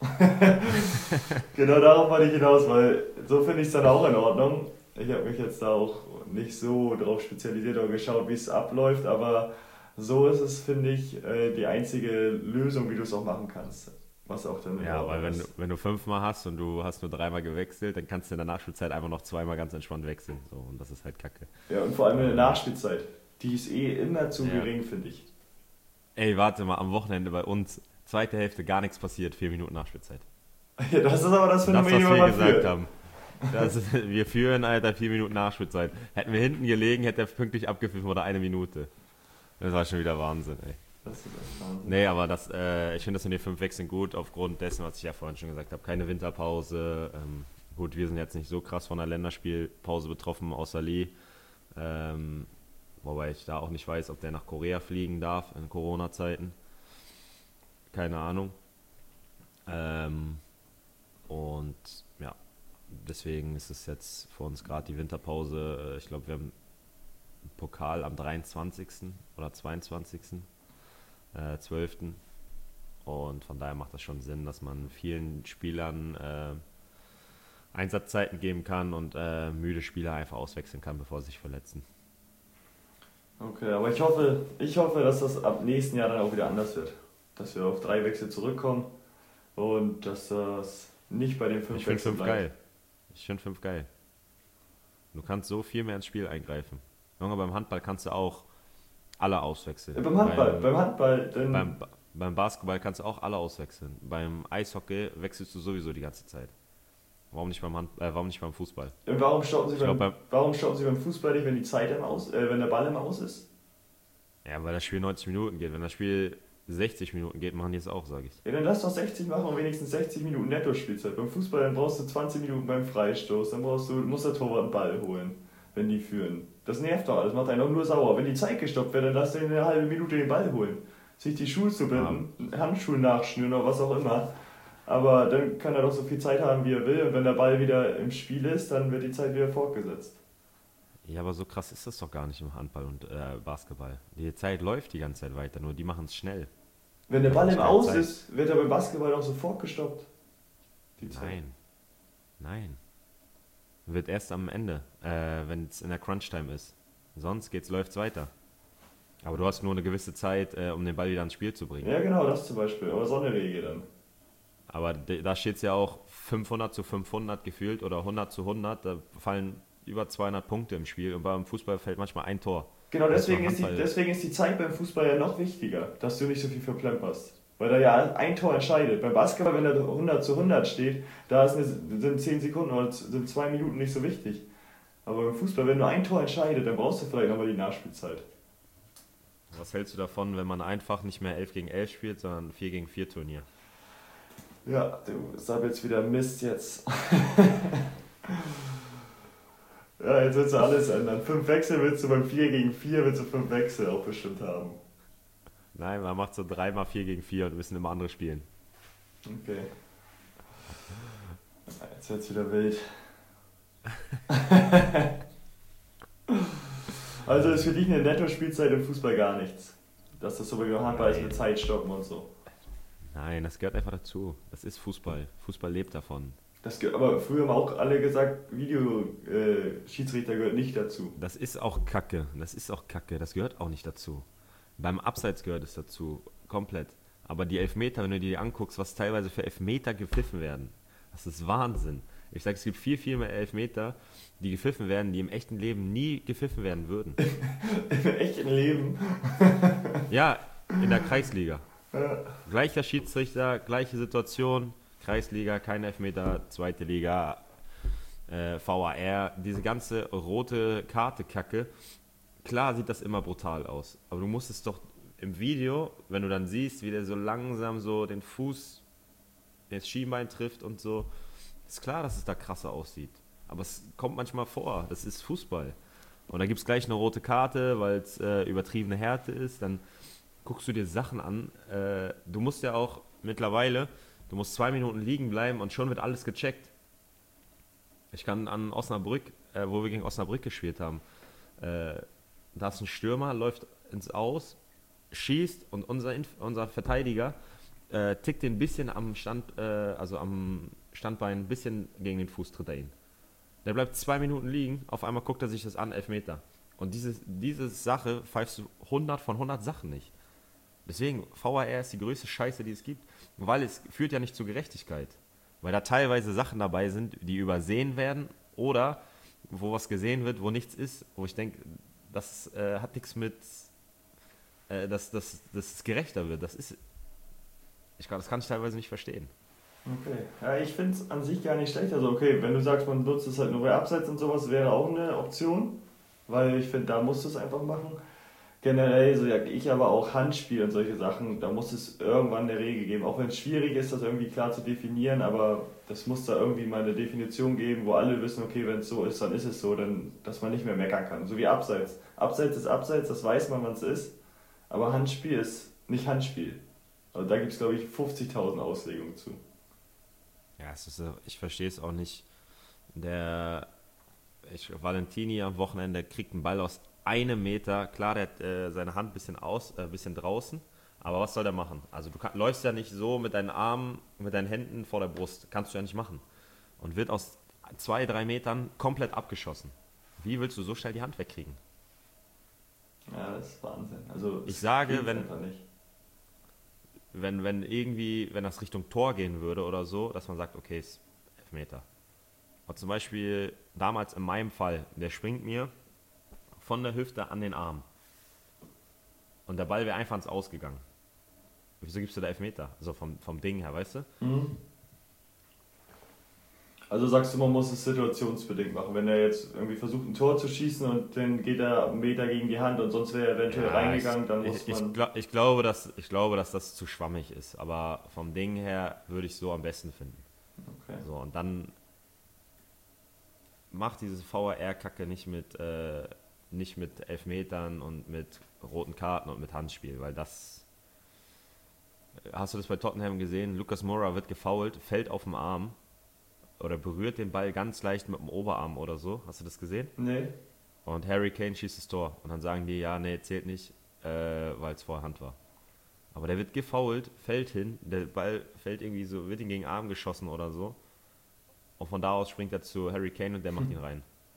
Genau darauf wollte ich hinaus, weil so finde ich es dann auch in Ordnung. Ich habe mich jetzt da auch nicht so drauf spezialisiert oder geschaut, wie es abläuft, aber so ist es, finde ich, die einzige Lösung, wie du es auch machen kannst. Was auch dann in Ja, Ordnung weil ist. wenn du 5-mal hast und du hast nur 3-mal gewechselt, dann kannst du in der Nachspielzeit einfach noch 2-mal ganz entspannt wechseln. So, und das ist halt kacke. Ja, und vor allem in der Nachspielzeit. Die ist eh immer zu Ja. gering, finde ich. Ey, warte mal, am Wochenende bei uns, zweite Hälfte gar nichts passiert, 4 Minuten Nachspielzeit. Ja, das ist aber das Das, was Phänomen, wir man gesagt führt. haben. Wir führen, Alter, 4 Minuten Nachspielzeit. Hätten wir hinten gelegen, hätte er pünktlich abgepfiffen oder 1 Minute. Das war schon wieder Wahnsinn, ey. Das ist echt Wahnsinn. Nee, aber ich finde das in den 5 Wechseln gut, aufgrund dessen, was ich ja vorhin schon gesagt habe. Keine Winterpause. Gut, wir sind jetzt nicht so krass von der Länderspielpause betroffen, außer Lee. Wobei ich da auch nicht weiß, ob der nach Korea fliegen darf in Corona-Zeiten. Keine Ahnung. Und ja, deswegen ist es jetzt für uns gerade die Winterpause. Ich glaube, wir haben einen Pokal am 23. oder 22. 12. Und von daher macht das schon Sinn, dass man vielen Spielern Einsatzzeiten geben kann und müde Spieler einfach auswechseln kann, bevor sie sich verletzen. Okay, aber ich hoffe, dass das ab nächsten Jahr dann auch wieder anders wird. Dass wir auf 3 Wechsel zurückkommen und dass das nicht bei den 5 Ich finde Wechseln 5 geil. Ich finde 5 geil. Du kannst so viel mehr ins Spiel eingreifen. Junge, beim Handball kannst du auch alle auswechseln. Beim Handball, dann Beim Basketball kannst du auch alle auswechseln. Beim Eishockey wechselst du sowieso die ganze Zeit. Warum nicht beim Fußball? warum stoppen Sie Ich glaub, warum stoppen Sie beim Fußball nicht, wenn wenn der Ball im Aus ist? Ja, weil das Spiel 90 Minuten geht. Wenn das Spiel 60 Minuten geht, machen die es auch, sage ich. Ja, dann lass doch 60 machen und wenigstens 60 Minuten Netto-Spielzeit. Beim Fußball dann brauchst du 20 Minuten beim Freistoß, dann muss der Torwart einen Ball holen, wenn die führen. Das nervt doch alles, macht einen auch nur sauer. Wenn die Zeit gestoppt wird, dann lass den eine halbe Minute den Ball holen. Sich die Schuhe zu binden, Handschuhe nachschnüren oder was auch immer. Aber dann kann er doch so viel Zeit haben, wie er will. Und wenn der Ball wieder im Spiel ist, dann wird die Zeit wieder fortgesetzt. Ja, aber so krass ist das doch gar nicht im Handball und Basketball. Die Zeit läuft die ganze Zeit weiter, nur die machen es schnell. Wenn der Ja, Ball das im ist Aus Zeit. ist, wird er beim Basketball doch sofort gestoppt. Die Zeit. Nein. Wird erst am Ende, wenn es in der Crunch-Time ist. Sonst läuft's weiter. Aber du hast nur eine gewisse Zeit, um den Ball wieder ins Spiel zu bringen. Ja, genau, das zum Beispiel. Aber so eine Regel dann. Aber da steht es ja auch 500 zu 500 gefühlt oder 100 zu 100. Da fallen über 200 Punkte im Spiel und beim Fußball fällt manchmal ein Tor. Genau, Das deswegen war ist, Handball. deswegen ist die Zeit beim Fußball ja noch wichtiger, dass du nicht so viel verplemperst. Weil da ja ein Tor entscheidet. Beim Basketball, wenn da 100 zu 100 steht, da sind 10 Sekunden oder sind 2 Minuten nicht so wichtig. Aber beim Fußball, wenn nur ein Tor entscheidet, dann brauchst du vielleicht nochmal die Nachspielzeit. Was hältst du davon, wenn man einfach nicht mehr 11 gegen 11 spielt, sondern 4 gegen 4 Turnier? Ja, du sag jetzt wieder Mist jetzt. Ja, jetzt willst du alles ändern. 5 Wechsel willst du beim 4 gegen 4, willst du 5 Wechsel auch bestimmt haben. Nein, man macht so 3x 4 gegen 4 und müssen immer andere spielen. Okay. Jetzt wird's wieder wild. Also ist für dich eine Netto-Spielzeit im Fußball gar nichts. Dass das so bei Handball ist mit Zeitstoppen und so. Nein, das gehört einfach dazu. Das ist Fußball. Fußball lebt davon. Aber früher haben auch alle gesagt, Videoschiedsrichter gehört nicht dazu. Das ist auch Kacke. Das gehört auch nicht dazu. Beim Abseits gehört es dazu. Komplett. Aber die Elfmeter, wenn du dir anguckst, was teilweise für Elfmeter gepfiffen werden, das ist Wahnsinn. Ich sage, es gibt viel, viel mehr Elfmeter, die gepfiffen werden, die im echten Leben nie gepfiffen werden würden. Im echten Leben? Ja, in der Kreisliga. Ja. Gleicher Schiedsrichter, gleiche Situation, Kreisliga, kein Elfmeter, zweite Liga, VAR, diese ganze rote Karte-Kacke. Klar sieht das immer brutal aus, aber du musst es doch im Video, wenn du dann siehst, wie der so langsam so den Fuß, das Schienbein trifft und so, ist klar, dass es da krasser aussieht. Aber es kommt manchmal vor, das ist Fußball. Und da gibt es gleich eine rote Karte, weil es übertriebene Härte ist, dann guckst du dir Sachen an. Du musst ja auch mittlerweile, du musst 2 Minuten liegen bleiben und schon wird alles gecheckt. Ich kann an Osnabrück, wo wir gegen Osnabrück gespielt haben, da ist ein Stürmer, läuft ins Aus, schießt und unser Verteidiger tickt den ein bisschen am am Standbein ein bisschen gegen den Fuß, tritt er ihn. Der bleibt 2 Minuten liegen, auf einmal guckt er sich das an, Elfmeter. Und diese Sache pfeifst du 100 von 100 Sachen nicht. Deswegen, VAR ist die größte Scheiße, die es gibt, weil es führt ja nicht zur Gerechtigkeit. Weil da teilweise Sachen dabei sind, die übersehen werden oder wo was gesehen wird, wo nichts ist, wo ich denke, das hat nichts mit, dass es gerechter wird. Das kann ich teilweise nicht verstehen. Okay. Ja, ich finde es an sich gar nicht schlecht. Also okay, wenn du sagst, man nutzt es halt nur bei Abseits und sowas, wäre auch eine Option, weil ich finde, da musst du es einfach machen. Generell sage ich aber auch Handspiel und solche Sachen, da muss es irgendwann eine Regel geben. Auch wenn es schwierig ist, das irgendwie klar zu definieren, aber das muss da irgendwie mal eine Definition geben, wo alle wissen, okay, wenn es so ist, dann ist es so, dann, dass man nicht mehr meckern kann. So wie Abseits. Abseits ist Abseits, das weiß man, wann es ist, aber Handspiel ist nicht Handspiel. Also da gibt es, glaube ich, 50.000 Auslegungen zu. Ja, ich verstehe es auch nicht. Valentini am Wochenende kriegt einen Ball aus 1 Meter. Klar, der hat seine Hand ein bisschen draußen. Aber was soll der machen? Also du läufst ja nicht so mit deinen Armen, mit deinen Händen vor der Brust. Kannst du ja nicht machen. Und wird aus 2-3 Metern komplett abgeschossen. Wie willst du so schnell die Hand wegkriegen? Ja, das ist Wahnsinn. Also ich sage, wenn das Richtung Tor gehen würde oder so, dass man sagt, okay, ist Elfmeter. Und zum Beispiel damals in meinem Fall, der springt mir von der Hüfte an den Arm. Und der Ball wäre einfach ins Ausgegangen. Wieso gibst du da Elfmeter? Also vom Ding her, weißt du? Mhm. Also sagst du, man muss es situationsbedingt machen. Wenn er jetzt irgendwie versucht, ein Tor zu schießen und dann geht er einen Meter gegen die Hand und sonst wäre er eventuell reingegangen, dann muss man... Ich glaube, dass das zu schwammig ist. Aber vom Ding her würde ich so am besten finden. Okay. So, und dann macht diese VAR-Kacke nicht mit Elfmetern und mit roten Karten und mit Handspiel, weil das... Hast du das bei Tottenham gesehen? Lucas Moura wird gefoult, fällt auf dem Arm oder berührt den Ball ganz leicht mit dem Oberarm oder so. Hast du das gesehen? Nee. Und Harry Kane schießt das Tor. Und dann sagen die, ja, nee, zählt nicht, weil es vor Hand war. Aber der wird gefoult, fällt hin, der Ball fällt irgendwie so, wird ihm gegen den Arm geschossen oder so. Und von da aus springt er zu Harry Kane und der macht ihn rein.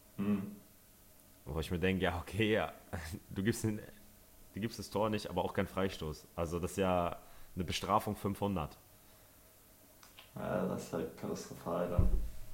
Wo ich mir denke, ja, okay, ja, du gibst das Tor nicht, aber auch kein Freistoß. Also das ist ja eine Bestrafung 500. Ja, das ist halt katastrophal dann.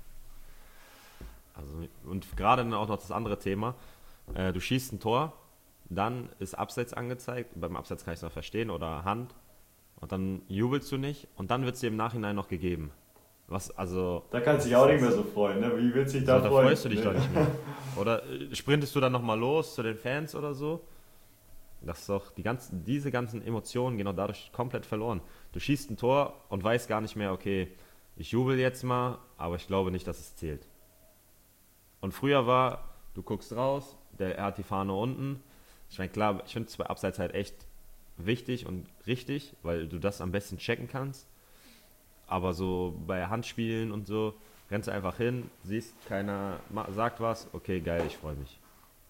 Also, und gerade dann auch noch das andere Thema. Du schießt ein Tor, dann ist Abseits angezeigt. Beim Abseits kann ich es noch verstehen oder Hand. Und dann jubelst du nicht und dann wird es dir im Nachhinein noch gegeben. Da kannst du dich auch nicht mehr so freuen, ne? Wie willst du dich da freuen? Da freust du dich doch nicht mehr. Oder sprintest du dann nochmal los zu den Fans oder so? Das ist doch, diese ganzen Emotionen gehen auch dadurch komplett verloren. Du schießt ein Tor und weißt gar nicht mehr, okay, ich jubel jetzt mal, aber ich glaube nicht, dass es zählt. Und früher war, du guckst raus, er hat die Fahne unten. Ich meine, klar, ich finde es bei Abseits halt echt wichtig und richtig, weil du das am besten checken kannst. Aber so bei Handspielen und so, rennst du einfach hin, siehst, keiner sagt was, okay, geil, ich freue mich.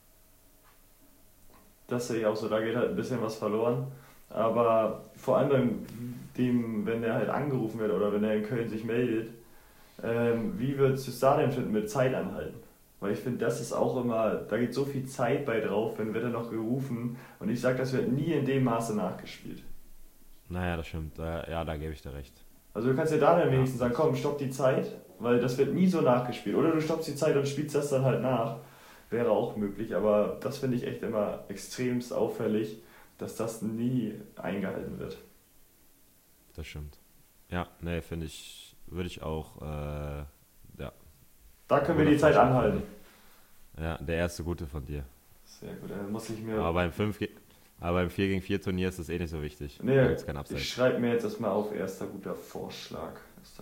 Das sehe ich auch so, da geht halt ein bisschen was verloren. Aber vor allem wenn der halt angerufen wird oder wenn er in Köln sich meldet, wie würdest du es da denn finden mit Zeit anhalten? Weil ich finde, das ist auch immer, da geht so viel Zeit bei drauf, wenn wird er noch gerufen. Und ich sage, das wird nie in dem Maße nachgespielt. Naja, das stimmt. Ja, da gebe ich dir recht. Also du kannst ja da dann wenigstens sagen, komm, stopp die Zeit, weil das wird nie so nachgespielt. Oder du stoppst die Zeit und spielst das dann halt nach. Wäre auch möglich, aber das finde ich echt immer extremst auffällig, dass das nie eingehalten wird. Das stimmt. Ja, nee, würde ich auch, ja. Da können wir die Zeit anhalten. Ja, der erste Gute von dir. Sehr gut, dann muss ich mir... Aber beim 4 gegen 4 Turnier ist das eh nicht so wichtig. Nee, da gibt's kein Abseits. Ich schreibe mir jetzt erstmal auf, erster guter Vorschlag.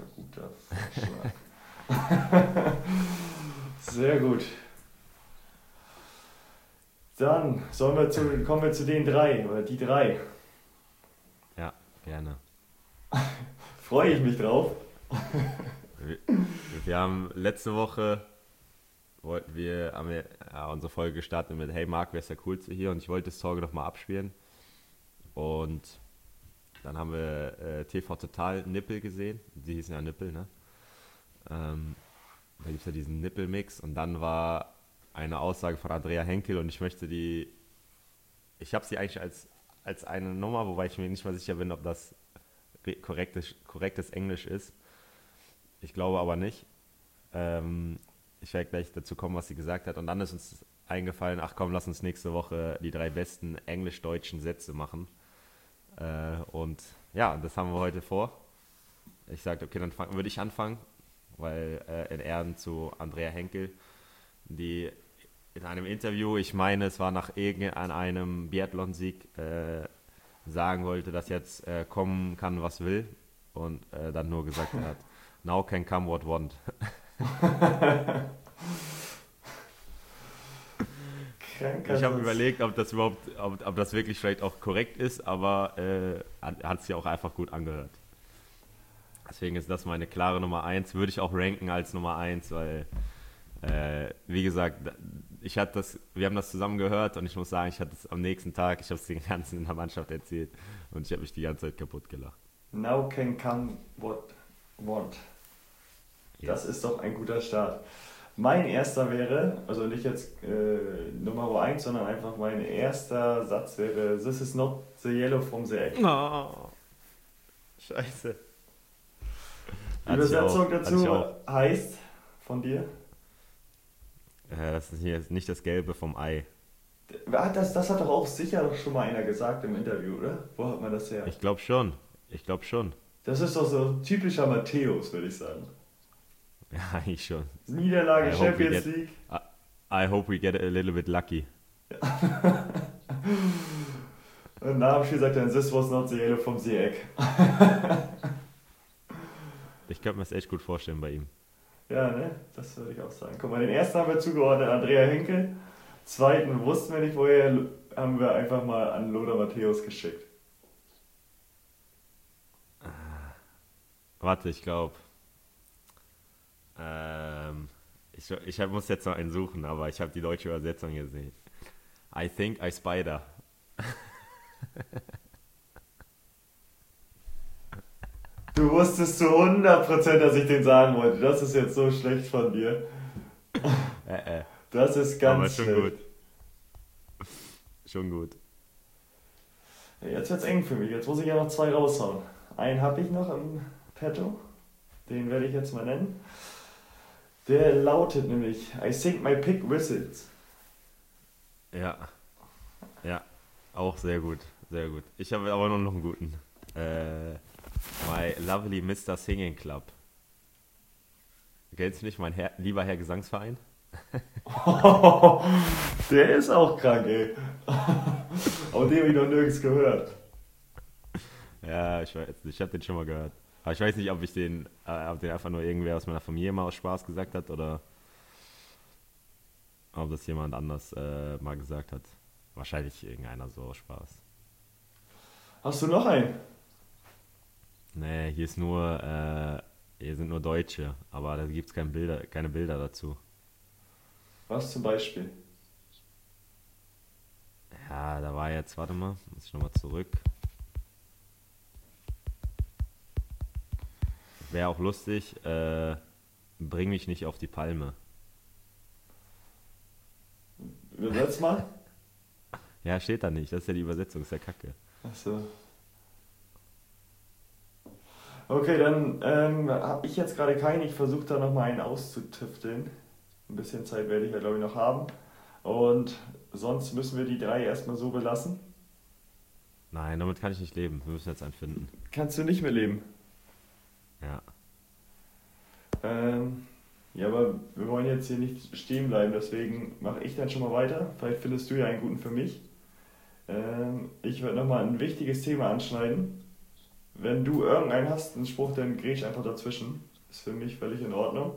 Sehr gut. Dann kommen wir zu den drei, oder die drei. Ja, gerne. Freue ich mich drauf. Wir haben letzte Woche haben wir unsere Folge gestartet mit Hey Marc, wer ist der Coolste hier? Und ich wollte das Torge nochmal abspielen. Und dann haben wir TV Total Nippel gesehen. Die hießen ja Nippel, ne? Da gibt es ja diesen Nippel-Mix. Und dann war eine Aussage von Andrea Henkel und ich habe sie eigentlich als eine Nummer, wobei ich mir nicht mal sicher bin, ob das korrektes Englisch ist. Ich glaube aber nicht. Ich werde gleich dazu kommen, was sie gesagt hat. Und dann ist uns eingefallen, ach komm, lass uns nächste Woche die 3 besten englisch-deutschen Sätze machen. Und ja, das haben wir heute vor. Ich sagte, okay, dann würde ich anfangen, weil in Ehren zu Andrea Henkel, die in einem Interview, ich meine, es war nach einem Biathlon-Sieg, sagen wollte, dass jetzt kommen kann, was will. Und dann nur gesagt hat, now can come what want. Ich habe überlegt, ob das wirklich vielleicht auch korrekt ist, aber hat es ja auch einfach gut angehört. Deswegen ist das meine klare Nummer 1. Würde ich auch ranken als Nummer 1, weil, wie gesagt, wir haben das zusammen gehört und ich muss sagen, ich hatte es am nächsten Tag, ich habe es den ganzen in der Mannschaft erzählt und ich habe mich die ganze Zeit kaputt gelacht. Now can come what want. Das ist doch ein guter Start. Mein erster wäre, also nicht jetzt Nummer 1, sondern einfach mein erster Satz wäre, this is not the yellow from the egg. Oh, scheiße. Die Übersetzung dazu heißt von dir? Das ist hier nicht das Gelbe vom Ei. Das hat doch auch sicher schon mal einer gesagt im Interview, oder? Wo hat man das her? Ich glaube schon. Das ist doch so typischer Matthäus, würde ich sagen. Ja, eigentlich schon. Niederlage, Champions League. I hope we get a little bit lucky. Und nach dem Spiel sagt er, this was not the yellow from the egg. Ich könnte mir das echt gut vorstellen bei ihm. Ja, ne? Das würde ich auch sagen. Guck mal, den ersten haben wir zugeordnet Andrea Henkel. Zweiten wussten wir nicht, woher, haben wir einfach mal an Lothar Matthäus geschickt. Warte, ich glaube... Ich muss jetzt noch einen suchen, aber ich habe die deutsche Übersetzung gesehen. I think I spider. Du wusstest zu 100%, dass ich den sagen wollte. Das ist jetzt so schlecht von dir. Das ist ganz schlecht. Aber schon gut. Jetzt wird's eng für mich. Jetzt muss ich ja noch 2 raushauen. Einen habe ich noch im Petto. Den werde ich jetzt mal nennen. Der lautet nämlich, I think my pig whistles. Ja, auch sehr gut. Ich habe aber noch einen guten. My lovely Mr. Singing Club. Kennst du nicht, mein lieber Herr Gesangsverein? Oh, der ist auch krank, ey. Aber den habe ich noch nirgends gehört. Ja, ich weiß nicht, ich habe den schon mal gehört. Aber ich weiß nicht, ob den einfach nur irgendwer aus meiner Familie mal aus Spaß gesagt hat oder ob das jemand anders mal gesagt hat. Wahrscheinlich irgendeiner so aus Spaß. Hast du noch einen? Nee, hier sind nur Deutsche, aber da gibt es keine Bilder dazu. Was zum Beispiel? Ja, da war jetzt, warte mal, muss ich nochmal zurück. Wäre auch lustig, bring mich nicht auf die Palme. Übersetz mal. Ja, steht da nicht, das ist ja die Übersetzung, ist ja kacke. Achso. Okay, dann habe ich jetzt gerade keinen. Ich versuche da nochmal einen auszutüfteln. Ein bisschen Zeit werde ich ja, glaube ich, noch haben. Und sonst müssen wir die drei erstmal so belassen. Nein, damit kann ich nicht leben. Wir müssen jetzt einen finden. Kannst du nicht mehr leben. Ja. Ähm, ja, aber wir wollen jetzt hier nicht stehen bleiben, deswegen mache ich dann schon mal weiter. Vielleicht findest du ja einen guten für mich. Ich werde nochmal ein wichtiges Thema anschneiden. Wenn du irgendeinen hast, einen Spruch, dann grätsch einfach dazwischen. Ist für mich völlig in Ordnung.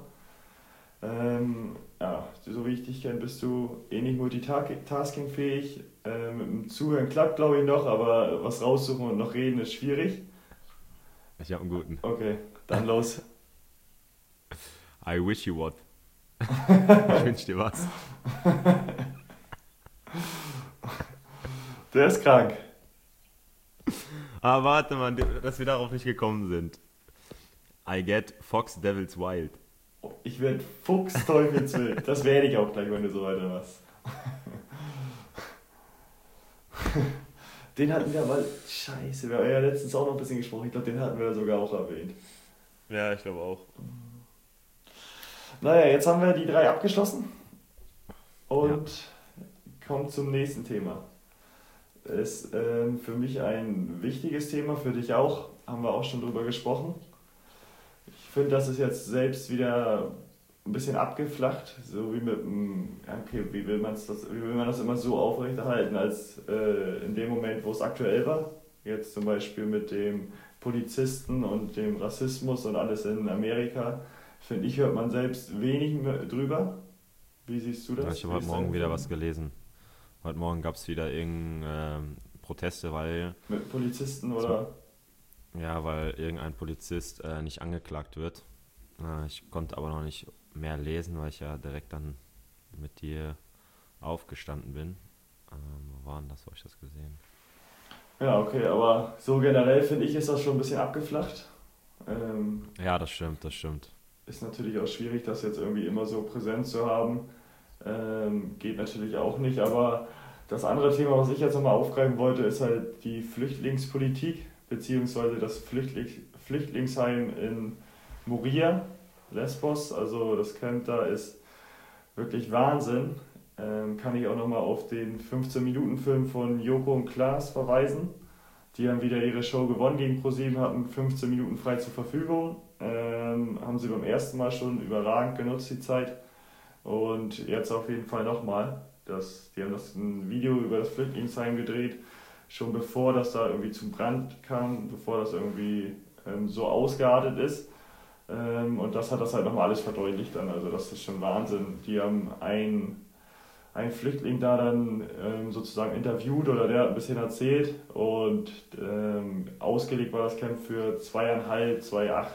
Ja, so wie ich dich kenne, bist du eh nicht multitaskingfähig. Mit dem Zuhören klappt, glaube ich, noch, aber was raussuchen und noch reden ist schwierig. Ich habe einen guten. Okay, dann los. I wish you what. Ich wünsche dir was. Der ist krank. Aber warte mal, dass wir darauf nicht gekommen sind. I get Fox Devils Wild. Ich werde Fuchsteufelswild. Das werde ich auch gleich, wenn du so weitermachst. Den hatten wir aber. Scheiße, wir haben ja letztens auch noch ein bisschen gesprochen. Ich glaube, den hatten wir sogar auch erwähnt. Ja, ich glaube auch. Naja, jetzt haben wir die drei abgeschlossen und Ja. kommen zum nächsten Thema. Ist für mich ein wichtiges Thema, für dich auch. Haben wir auch schon drüber gesprochen. Ich finde, das ist jetzt selbst wieder ein bisschen abgeflacht, so wie mit dem, ja, okay, wie will man das immer so aufrechterhalten, als in dem Moment, wo es aktuell war. Jetzt zum Beispiel mit dem Polizisten und dem Rassismus und alles in Amerika. Finde ich, hört man selbst wenig drüber. Wie siehst du das? Ja, ich habe heute Morgen wieder was gelesen. Heute Morgen gab es wieder irgendeine Proteste, weil... Mit Polizisten oder? Ja, weil irgendein Polizist nicht angeklagt wird. Ich konnte aber noch nicht mehr lesen, weil ich ja direkt dann mit dir aufgestanden bin. Wo war denn das? Wo habe ich das gesehen? Ja, okay, aber so generell finde ich, ist das schon ein bisschen abgeflacht. Ja, das stimmt, das stimmt. Ist natürlich auch schwierig, das jetzt irgendwie immer so präsent zu haben. Geht natürlich auch nicht, aber das andere Thema, was ich jetzt nochmal aufgreifen wollte, ist halt die Flüchtlingspolitik, beziehungsweise das Flüchtlingsheim in Moria, Lesbos. Also das Camp da ist wirklich Wahnsinn. Kann ich auch nochmal auf den 15-Minuten-Film von Joko und Klaas verweisen. Die haben wieder ihre Show gewonnen gegen ProSieben, hatten 15 Minuten frei zur Verfügung. Haben sie beim ersten Mal schon überragend genutzt, die Zeit. Und jetzt auf jeden Fall nochmal. Die haben ein Video über das Flüchtlingsheim gedreht, schon bevor das da irgendwie zum Brand kam, bevor das irgendwie so ausgeartet ist. Und das hat das halt nochmal alles verdeutlicht dann. Also das ist schon Wahnsinn. Die haben einen Flüchtling da dann sozusagen interviewt oder der hat ein bisschen erzählt und ausgelegt war das Camp für 2.800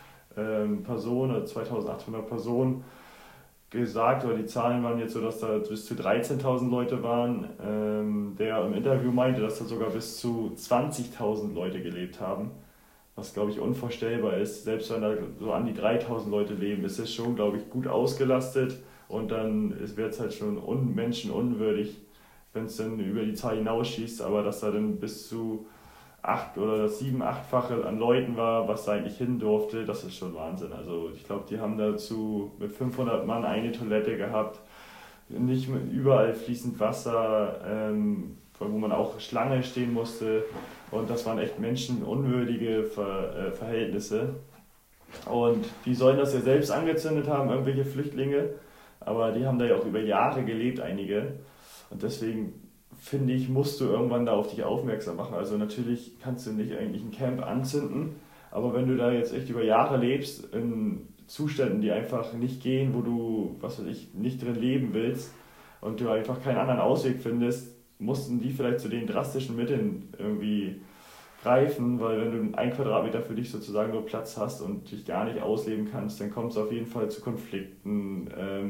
Personen oder 2.800 Personen gesagt, oder die Zahlen waren jetzt so, dass da bis zu 13.000 Leute waren. Der im Interview meinte, dass da sogar bis zu 20.000 Leute gelebt haben, was glaube ich unvorstellbar ist. Selbst wenn da so an die 3.000 Leute leben, ist es schon, glaube ich, gut ausgelastet. Und dann wird es halt schon menschenunwürdig, wenn es dann über die Zahl hinausschießt, aber dass da dann bis zu 8 oder das 7-, 8-fache an Leuten war, was da eigentlich hin durfte, das ist schon Wahnsinn. Also ich glaube, die haben dazu mit 500 Mann eine Toilette gehabt, nicht überall fließend Wasser, wo man auch Schlange stehen musste, und das waren echt menschenunwürdige Verhältnisse. Und die sollen das ja selbst angezündet haben, irgendwelche Flüchtlinge. Aber die haben da ja auch über Jahre gelebt, einige. Und deswegen, finde ich, musst du irgendwann da auf dich aufmerksam machen. Also natürlich kannst du nicht eigentlich ein Camp anzünden, aber wenn du da jetzt echt über Jahre lebst, in Zuständen, die einfach nicht gehen, wo du, was weiß ich, nicht drin leben willst und du einfach keinen anderen Ausweg findest, mussten die vielleicht zu den drastischen Mitteln irgendwie greifen, weil wenn du 1 Quadratmeter für dich sozusagen nur Platz hast und dich gar nicht ausleben kannst, dann kommt es auf jeden Fall zu Konflikten.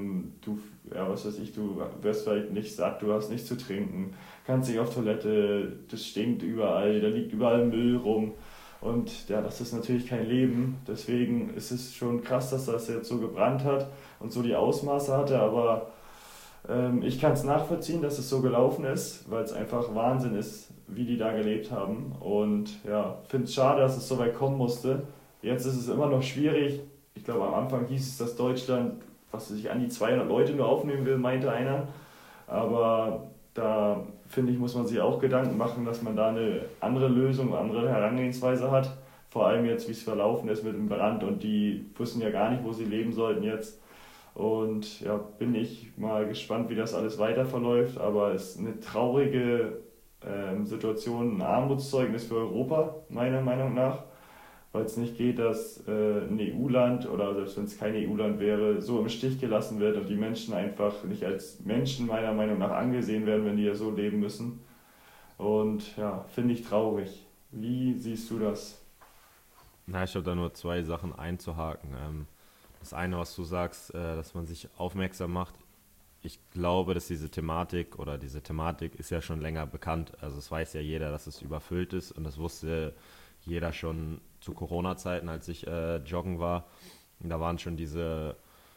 Was weiß ich, du wirst vielleicht nicht satt, du hast nichts zu trinken, kannst nicht auf Toilette, das stinkt überall, da liegt überall Müll rum. Und ja, das ist natürlich kein Leben. Deswegen ist es schon krass, dass das jetzt so gebrannt hat und so die Ausmaße hatte, aber ich kann es nachvollziehen, dass es so gelaufen ist, weil es einfach Wahnsinn ist, wie die da gelebt haben. Und ja, finde es schade, dass es so weit kommen musste. Jetzt ist es immer noch schwierig. Ich glaube, am Anfang hieß es, dass Deutschland, was weiß ich, an die 200 Leute nur aufnehmen will, meinte einer. Aber da, finde ich, muss man sich auch Gedanken machen, dass man da eine andere Lösung, eine andere Herangehensweise hat. Vor allem jetzt, wie es verlaufen ist mit dem Brand und die wussten ja gar nicht, wo sie leben sollten jetzt. Und ja, bin ich mal gespannt, wie das alles weiter verläuft. Aber es ist eine traurige Situation, ein Armutszeugnis für Europa, meiner Meinung nach, weil es nicht geht, dass ein EU-Land oder selbst wenn es kein EU-Land wäre, so im Stich gelassen wird und die Menschen einfach nicht als Menschen meiner Meinung nach angesehen werden, wenn die ja so leben müssen. Und ja, finde ich traurig. Wie siehst du das? Na, ich habe da nur zwei Sachen einzuhaken. Das eine, was du sagst, dass man sich aufmerksam macht. Ich glaube, dass diese Thematik ist ja schon länger bekannt. Also es weiß ja jeder, dass es überfüllt ist und das wusste jeder schon zu Corona-Zeiten, als ich joggen war. Und da waren schon diese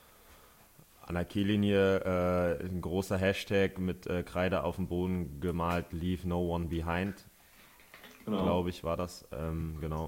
an der Kiellinie ein großer Hashtag mit Kreide auf dem Boden gemalt, Leave no one behind, Genau. glaube ich, war das. Genau.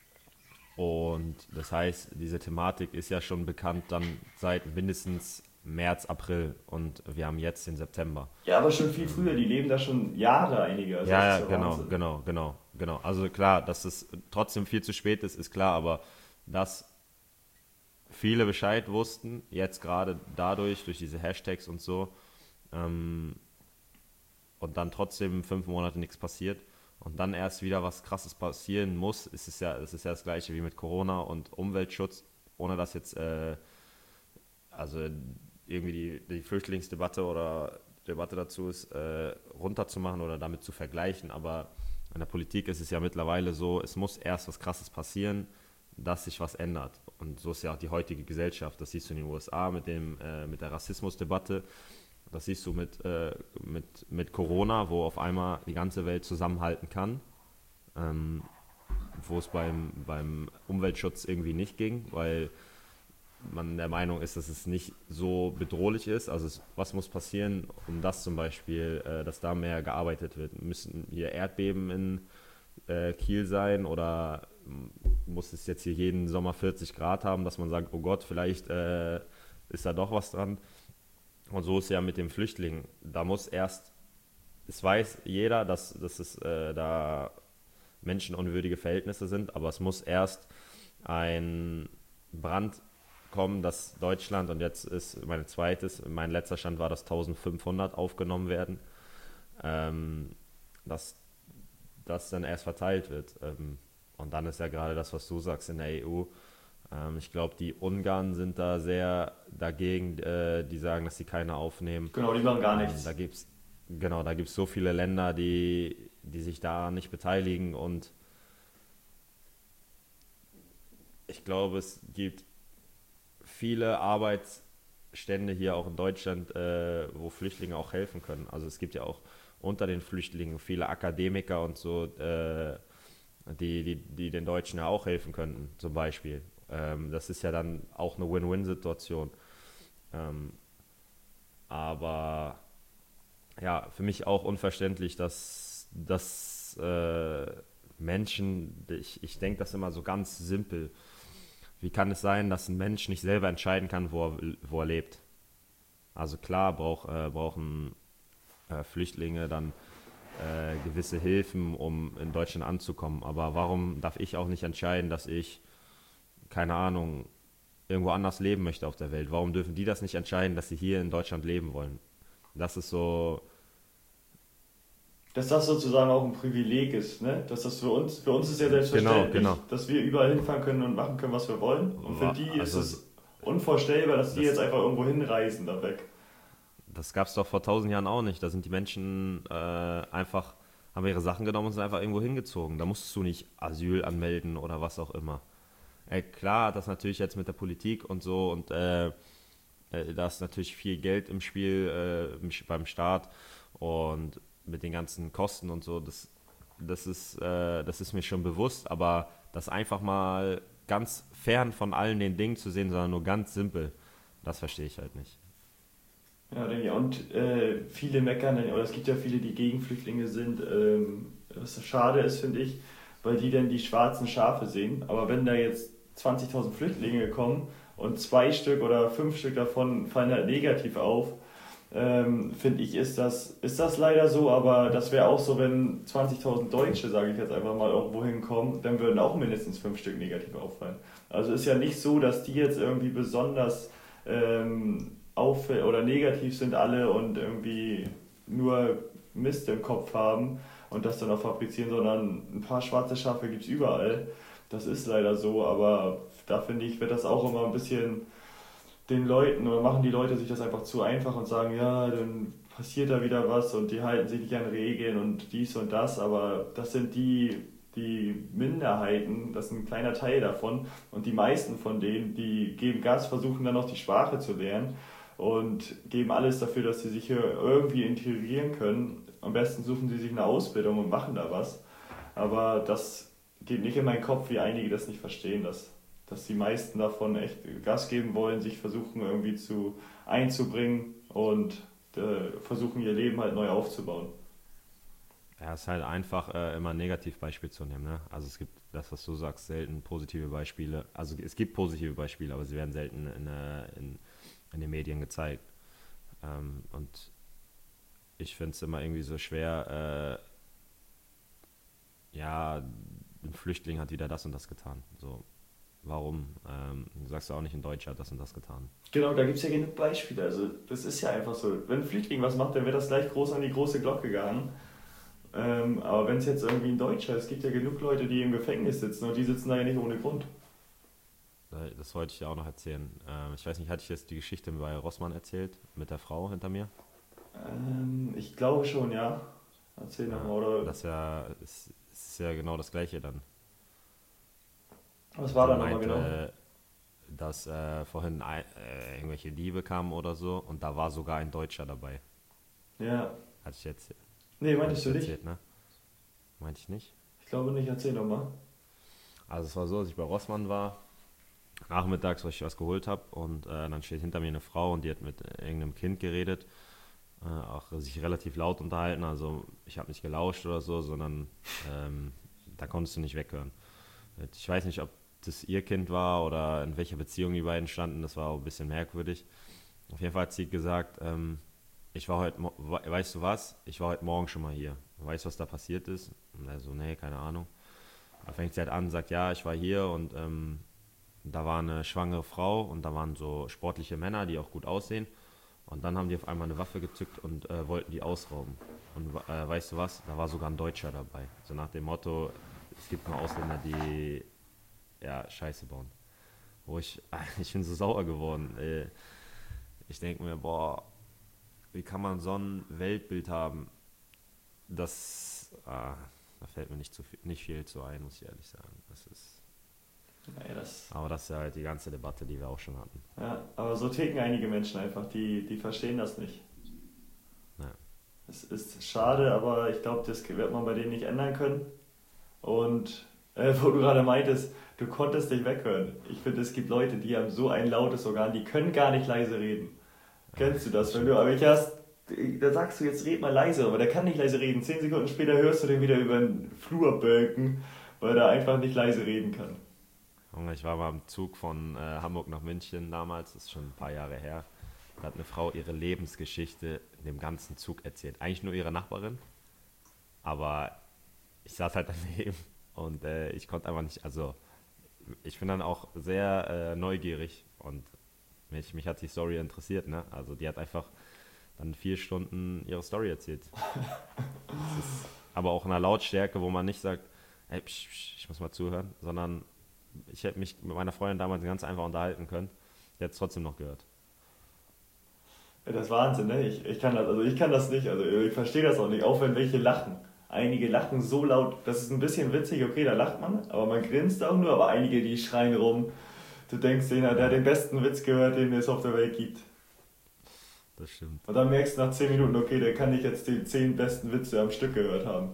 Und das heißt, diese Thematik ist ja schon bekannt dann seit mindestens März, April und wir haben jetzt den September. Ja, aber schon viel früher, die leben da schon Jahre einige, also das ist Ja, ja, ja genau, Wahnsinn. genau, genau, genau. Also klar, dass es trotzdem viel zu spät ist, ist klar, aber dass viele Bescheid wussten, jetzt gerade dadurch, durch diese Hashtags und so, ähm, und dann trotzdem 5 Monate nichts passiert und dann erst wieder was Krasses passieren muss, es ist ja das Gleiche wie mit Corona und Umweltschutz, ohne dass jetzt also irgendwie die Flüchtlingsdebatte oder Debatte dazu ist, runterzumachen oder damit zu vergleichen. Aber in der Politik ist es ja mittlerweile so, es muss erst was Krasses passieren, dass sich was ändert. Und so ist ja auch die heutige Gesellschaft. Das siehst du in den USA mit der Rassismusdebatte. Das siehst du mit Corona, wo auf einmal die ganze Welt zusammenhalten kann, ähm, wo es beim Umweltschutz irgendwie nicht ging, weil man der Meinung ist, dass es nicht so bedrohlich ist. Also was muss passieren, um das zum Beispiel, dass da mehr gearbeitet wird? Müssen hier Erdbeben in Kiel sein oder muss es jetzt hier jeden Sommer 40 Grad haben, dass man sagt, oh Gott, vielleicht ist da doch was dran. Und so ist ja mit den Flüchtlingen. Da muss erst, es weiß jeder, dass es da menschenunwürdige Verhältnisse sind, aber es muss erst ein Brand kommen, dass Deutschland, und jetzt ist mein letzter Stand war, dass 1500 aufgenommen werden, ähm, dass das dann erst verteilt wird. Und dann ist ja gerade das, was du sagst in der EU. Ich glaube, die Ungarn sind da sehr dagegen, die sagen, dass sie keine aufnehmen. Genau, die machen gar Da nichts. gibt's genau, da gibt's so viele Länder, die sich da nicht beteiligen und ich glaube, es gibt viele Arbeitsstände hier auch in Deutschland, wo Flüchtlinge auch helfen können. Also es gibt ja auch unter den Flüchtlingen viele Akademiker und so, die den Deutschen ja auch helfen könnten, zum Beispiel. Das ist ja dann auch eine Win-Win-Situation. Ähm, aber ja, für mich auch unverständlich, dass Menschen, ich denke das immer so ganz simpel, wie kann es sein, dass ein Mensch nicht selber entscheiden kann, wo er lebt? Also klar brauchen Flüchtlinge dann gewisse Hilfen, um in Deutschland anzukommen. Aber warum darf ich auch nicht entscheiden, dass ich, keine Ahnung, irgendwo anders leben möchte auf der Welt? Warum dürfen die das nicht entscheiden, dass sie hier in Deutschland leben wollen? Das ist so, Dass das sozusagen auch ein Privileg ist, ne? Dass das für uns ist ja genau, selbstverständlich, genau. dass wir überall hinfahren können und machen können, was wir wollen. Und für die ist Also es unvorstellbar, dass die jetzt das, einfach irgendwo hinreisen da weg. das gab es doch vor 1000 Jahren auch nicht. Da sind die Menschen haben ihre Sachen genommen und sind einfach irgendwo hingezogen. Da musstest du nicht Asyl anmelden oder was auch immer. Klar, das natürlich jetzt mit der Politik und so und da ist natürlich viel Geld im Spiel beim Staat und mit den ganzen Kosten und so, das ist mir schon bewusst, aber das einfach mal ganz fern von allen den Dingen zu sehen, sondern nur ganz simpel, das verstehe ich halt nicht. Ja, denke ich. Und viele meckern, oder es gibt ja viele, die gegen Flüchtlinge sind, was schade ist, finde ich, weil die dann die schwarzen Schafe sehen. Aber wenn da jetzt 20.000 Flüchtlinge gekommen und 2 Stück oder 5 Stück davon fallen halt negativ auf. Finde ich, ist das leider so, aber das wäre auch so, wenn 20.000 Deutsche, sage ich jetzt einfach mal, irgendwo hinkommen, dann würden auch mindestens 5 Stück negativ auffallen. Also ist ja nicht so, dass die jetzt irgendwie besonders oder negativ sind alle und irgendwie nur Mist im Kopf haben und das dann auch fabrizieren, sondern ein paar schwarze Schafe gibt es überall. Das ist leider so, aber da finde ich, wird das auch immer ein bisschen den Leuten oder machen die Leute sich das einfach zu einfach und sagen, ja, dann passiert da wieder was und die halten sich nicht an Regeln und dies und das, aber das sind die Minderheiten, das ist ein kleiner Teil davon und die meisten von denen, die geben Gas, versuchen dann noch die Sprache zu lernen und geben alles dafür, dass sie sich hier irgendwie integrieren können. Am besten suchen sie sich eine Ausbildung und machen da was, aber das geht nicht in meinen Kopf, wie einige das nicht verstehen, dass die meisten davon echt Gas geben wollen, sich versuchen irgendwie einzubringen und versuchen ihr Leben halt neu aufzubauen. Ja, es ist halt einfach, immer ein Negativbeispiel zu nehmen. Ne? Also es gibt das, was du sagst, selten positive Beispiele. Also es gibt positive Beispiele, aber sie werden selten in den Medien gezeigt. Und ich finde es immer irgendwie so schwer, ja, ein Flüchtling hat wieder das und das getan. So, warum? Du sagst ja auch nicht, ein Deutscher hat das und das getan. Genau, da gibt es ja genug Beispiele. Also das ist ja einfach so. Wenn ein Flüchtling was macht, dann wird das gleich groß an die große Glocke gehangen. Aber wenn es jetzt irgendwie ein Deutscher ist, es gibt ja genug Leute, die im Gefängnis sitzen und die sitzen da ja nicht ohne Grund. Das wollte ich dir auch noch erzählen. Ich weiß nicht, hatte ich jetzt die Geschichte bei Rossmann erzählt, mit der Frau hinter mir? Ich glaube schon, ja. Erzähl Ja, nochmal, oder? ist ja genau das Gleiche dann. Was war Sie da nochmal genau? meinte, dass vorhin irgendwelche Diebe kamen oder so und da war sogar ein Deutscher dabei. Ja. Hatte ich jetzt, Nee, hatte meintest ich du nicht? erzählt, ne? Meinte ich nicht. Ich glaube nicht, erzähl nochmal. Also es war so, dass ich bei Rossmann war, nachmittags, wo ich was geholt habe und dann steht hinter mir eine Frau und die hat mit irgendeinem Kind geredet, auch sich relativ laut unterhalten, also ich habe nicht gelauscht oder so, sondern da konntest du nicht weghören. Ich weiß nicht, ob das ihr Kind war oder in welcher Beziehung die beiden standen, das war auch ein bisschen merkwürdig. Auf jeden Fall hat sie gesagt, ich war weißt du was, ich war heute Morgen schon mal hier. Weißt du, was da passiert ist? Und er so, nee, keine Ahnung. Da fängt sie halt an, sagt, ja, ich war hier und da war eine schwangere Frau und da waren so sportliche Männer, die auch gut aussehen. Und dann haben die auf einmal eine Waffe gezückt und wollten die ausrauben. Und weißt du was, da war sogar ein Deutscher dabei. So nach dem Motto, es gibt nur Ausländer, die ja, Scheiße bauen. Ich bin so sauer geworden. Ich denke mir, boah, wie kann man so ein Weltbild haben? Da fällt mir nicht viel zu ein, muss ich ehrlich sagen. Naja, Aber das ist ja halt die ganze Debatte, die wir auch schon hatten. ja, aber so ticken einige Menschen einfach, die verstehen das nicht. Ja. Es ist schade, aber ich glaube, das wird man bei denen nicht ändern können. Und wo du gerade meintest, du konntest nicht weghören. Ich finde, es gibt Leute, die haben so ein lautes Organ, die können gar nicht leise reden. Kennst du das? Wenn du aber welche hast, da sagst du jetzt red mal leise, aber der kann nicht leise reden. 10 Sekunden später hörst du den wieder über den Flur bölken, weil er einfach nicht leise reden kann. Ich war mal im Zug von Hamburg nach München damals, das ist schon ein paar Jahre her. Da hat eine Frau ihre Lebensgeschichte in dem ganzen Zug erzählt. Eigentlich nur ihre Nachbarin, aber ich saß halt daneben und ich konnte einfach nicht, also ich bin dann auch sehr neugierig und mich hat die Story interessiert, ne? Also die hat einfach dann 4 Stunden ihre Story erzählt. Das ist aber auch in einer Lautstärke, wo man nicht sagt, ey, ich muss mal zuhören, sondern ich hätte mich mit meiner Freundin damals ganz einfach unterhalten können. Die hat es trotzdem noch gehört. Ja, das ist Wahnsinn, ne? Ich kann das nicht, also ich verstehe das auch nicht, auch wenn welche lachen. Einige lachen so laut, das ist ein bisschen witzig, okay, da lacht man, aber man grinst auch nur, aber einige, die schreien rum. Du denkst, der hat den besten Witz gehört, den es auf der Welt gibt. Das stimmt. Und dann merkst du nach 10 Minuten, okay, der kann nicht jetzt die 10 besten Witze am Stück gehört haben.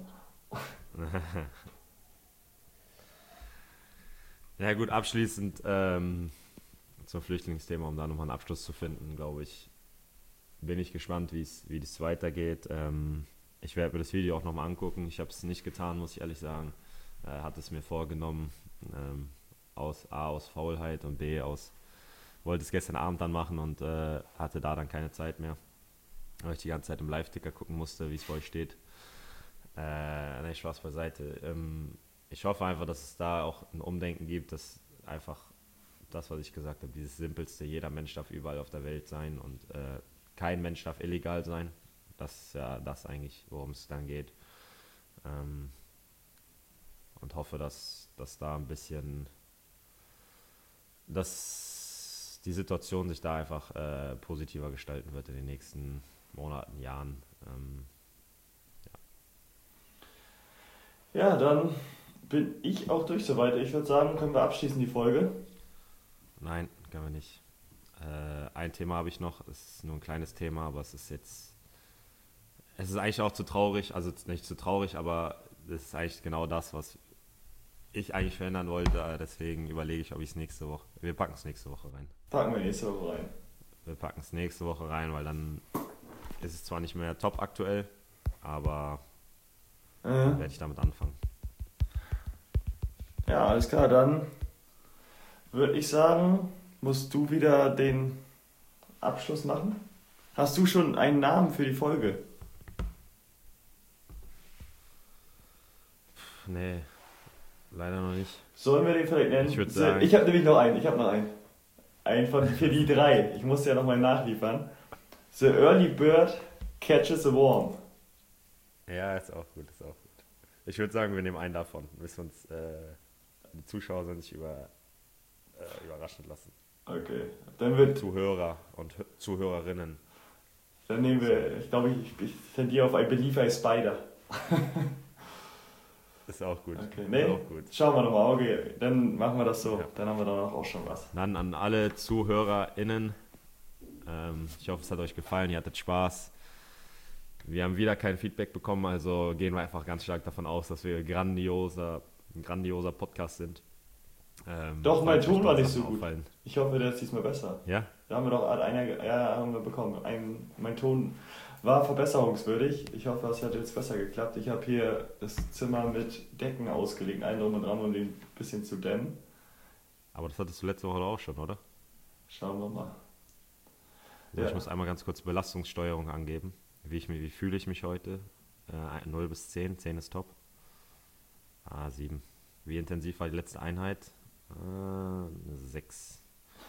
Ja gut, abschließend zum Flüchtlingsthema, um da nochmal einen Abschluss zu finden, glaube ich, bin ich gespannt, wie das weitergeht. Ich werde mir das Video auch nochmal angucken. Ich habe es nicht getan, muss ich ehrlich sagen. Hatte es mir vorgenommen. aus Faulheit und B wollte es gestern Abend dann machen und hatte da dann keine Zeit mehr, weil ich die ganze Zeit im Live-Ticker gucken musste, wie es für euch steht. Nee, Spaß beiseite. Ich hoffe einfach, dass es da auch ein Umdenken gibt, dass einfach das, was ich gesagt habe, dieses Simpelste, jeder Mensch darf überall auf der Welt sein und kein Mensch darf illegal sein. Das ist ja das eigentlich, worum es dann geht. Und hoffe, dass da ein bisschen, dass die Situation sich da einfach positiver gestalten wird in den nächsten Monaten, Jahren. Ja, dann bin ich auch durch soweit. Ich würde sagen, können wir abschließen die Folge. Nein, können wir nicht. Ein Thema habe ich noch, es ist nur ein kleines Thema, aber es ist eigentlich auch zu traurig, also nicht zu traurig, aber es ist eigentlich genau das, was ich eigentlich verändern wollte, deswegen überlege ich, ob ich es nächste Woche, wir packen es nächste Woche rein. Packen wir nächste Woche rein. Wir packen es nächste Woche rein, weil dann ist es zwar nicht mehr top aktuell, aber werde ich damit anfangen. Ja, alles klar, dann würde ich sagen, musst du wieder den Abschluss machen? Hast du schon einen Namen für die Folge? Nee, leider noch nicht. Sollen wir den vielleicht nennen? Ich würde sagen... Ich habe nämlich noch einen. Einen für die 3. Ich muss ja nochmal nachliefern. The Early Bird Catches a Worm. Ja, ist auch gut. Ich würde sagen, wir nehmen einen davon. Müssen uns die Zuschauer sollen sich überraschen lassen. Okay. Dann wird Zuhörer und Zuhörerinnen. Dann nehmen wir, ich glaube, ich tendiere auf I Believe I Spider. Ist auch gut. Okay, nee, ist auch gut. Schauen wir nochmal. Okay, dann machen wir das so. Ja. Dann haben wir danach auch schon was. Dann an alle ZuhörerInnen. Ich hoffe, es hat euch gefallen. Ihr hattet Spaß. Wir haben wieder kein Feedback bekommen, also gehen wir einfach ganz stark davon aus, dass wir ein grandioser Podcast sind. Doch, mein Ton war nicht so gut. Auffallen. Ich hoffe, der ist diesmal besser. Ja? Da haben wir doch haben wir bekommen. Mein Ton war verbesserungswürdig. Ich hoffe, es hat jetzt besser geklappt. Ich habe hier das Zimmer mit Decken ausgelegt, einen drum und dran, um den ein bisschen zu dämmen. Aber das hattest du letzte Woche auch schon, oder? Schauen wir mal. Ja. Ich muss einmal ganz kurz Belastungssteuerung angeben. Wie fühle ich mich heute? 0 bis 10. 10 ist top. 7. Wie intensiv war die letzte Einheit? 6.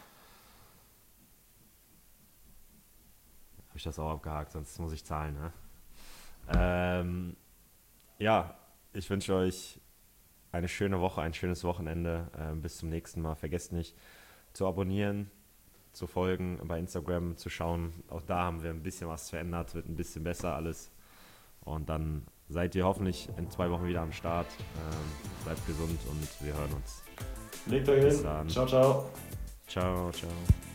Habe ich das auch abgehakt, sonst muss ich zahlen. Ne? Ja, ich wünsche euch eine schöne Woche, ein schönes Wochenende. Bis zum nächsten Mal. Vergesst nicht zu abonnieren, zu folgen, bei Instagram zu schauen. Auch da haben wir ein bisschen was verändert, wird ein bisschen besser alles. Und dann seid ihr hoffentlich in 2 Wochen wieder am Start. Bleibt gesund und wir hören uns. Legt euch hin. Ciao, ciao. Ciao, ciao.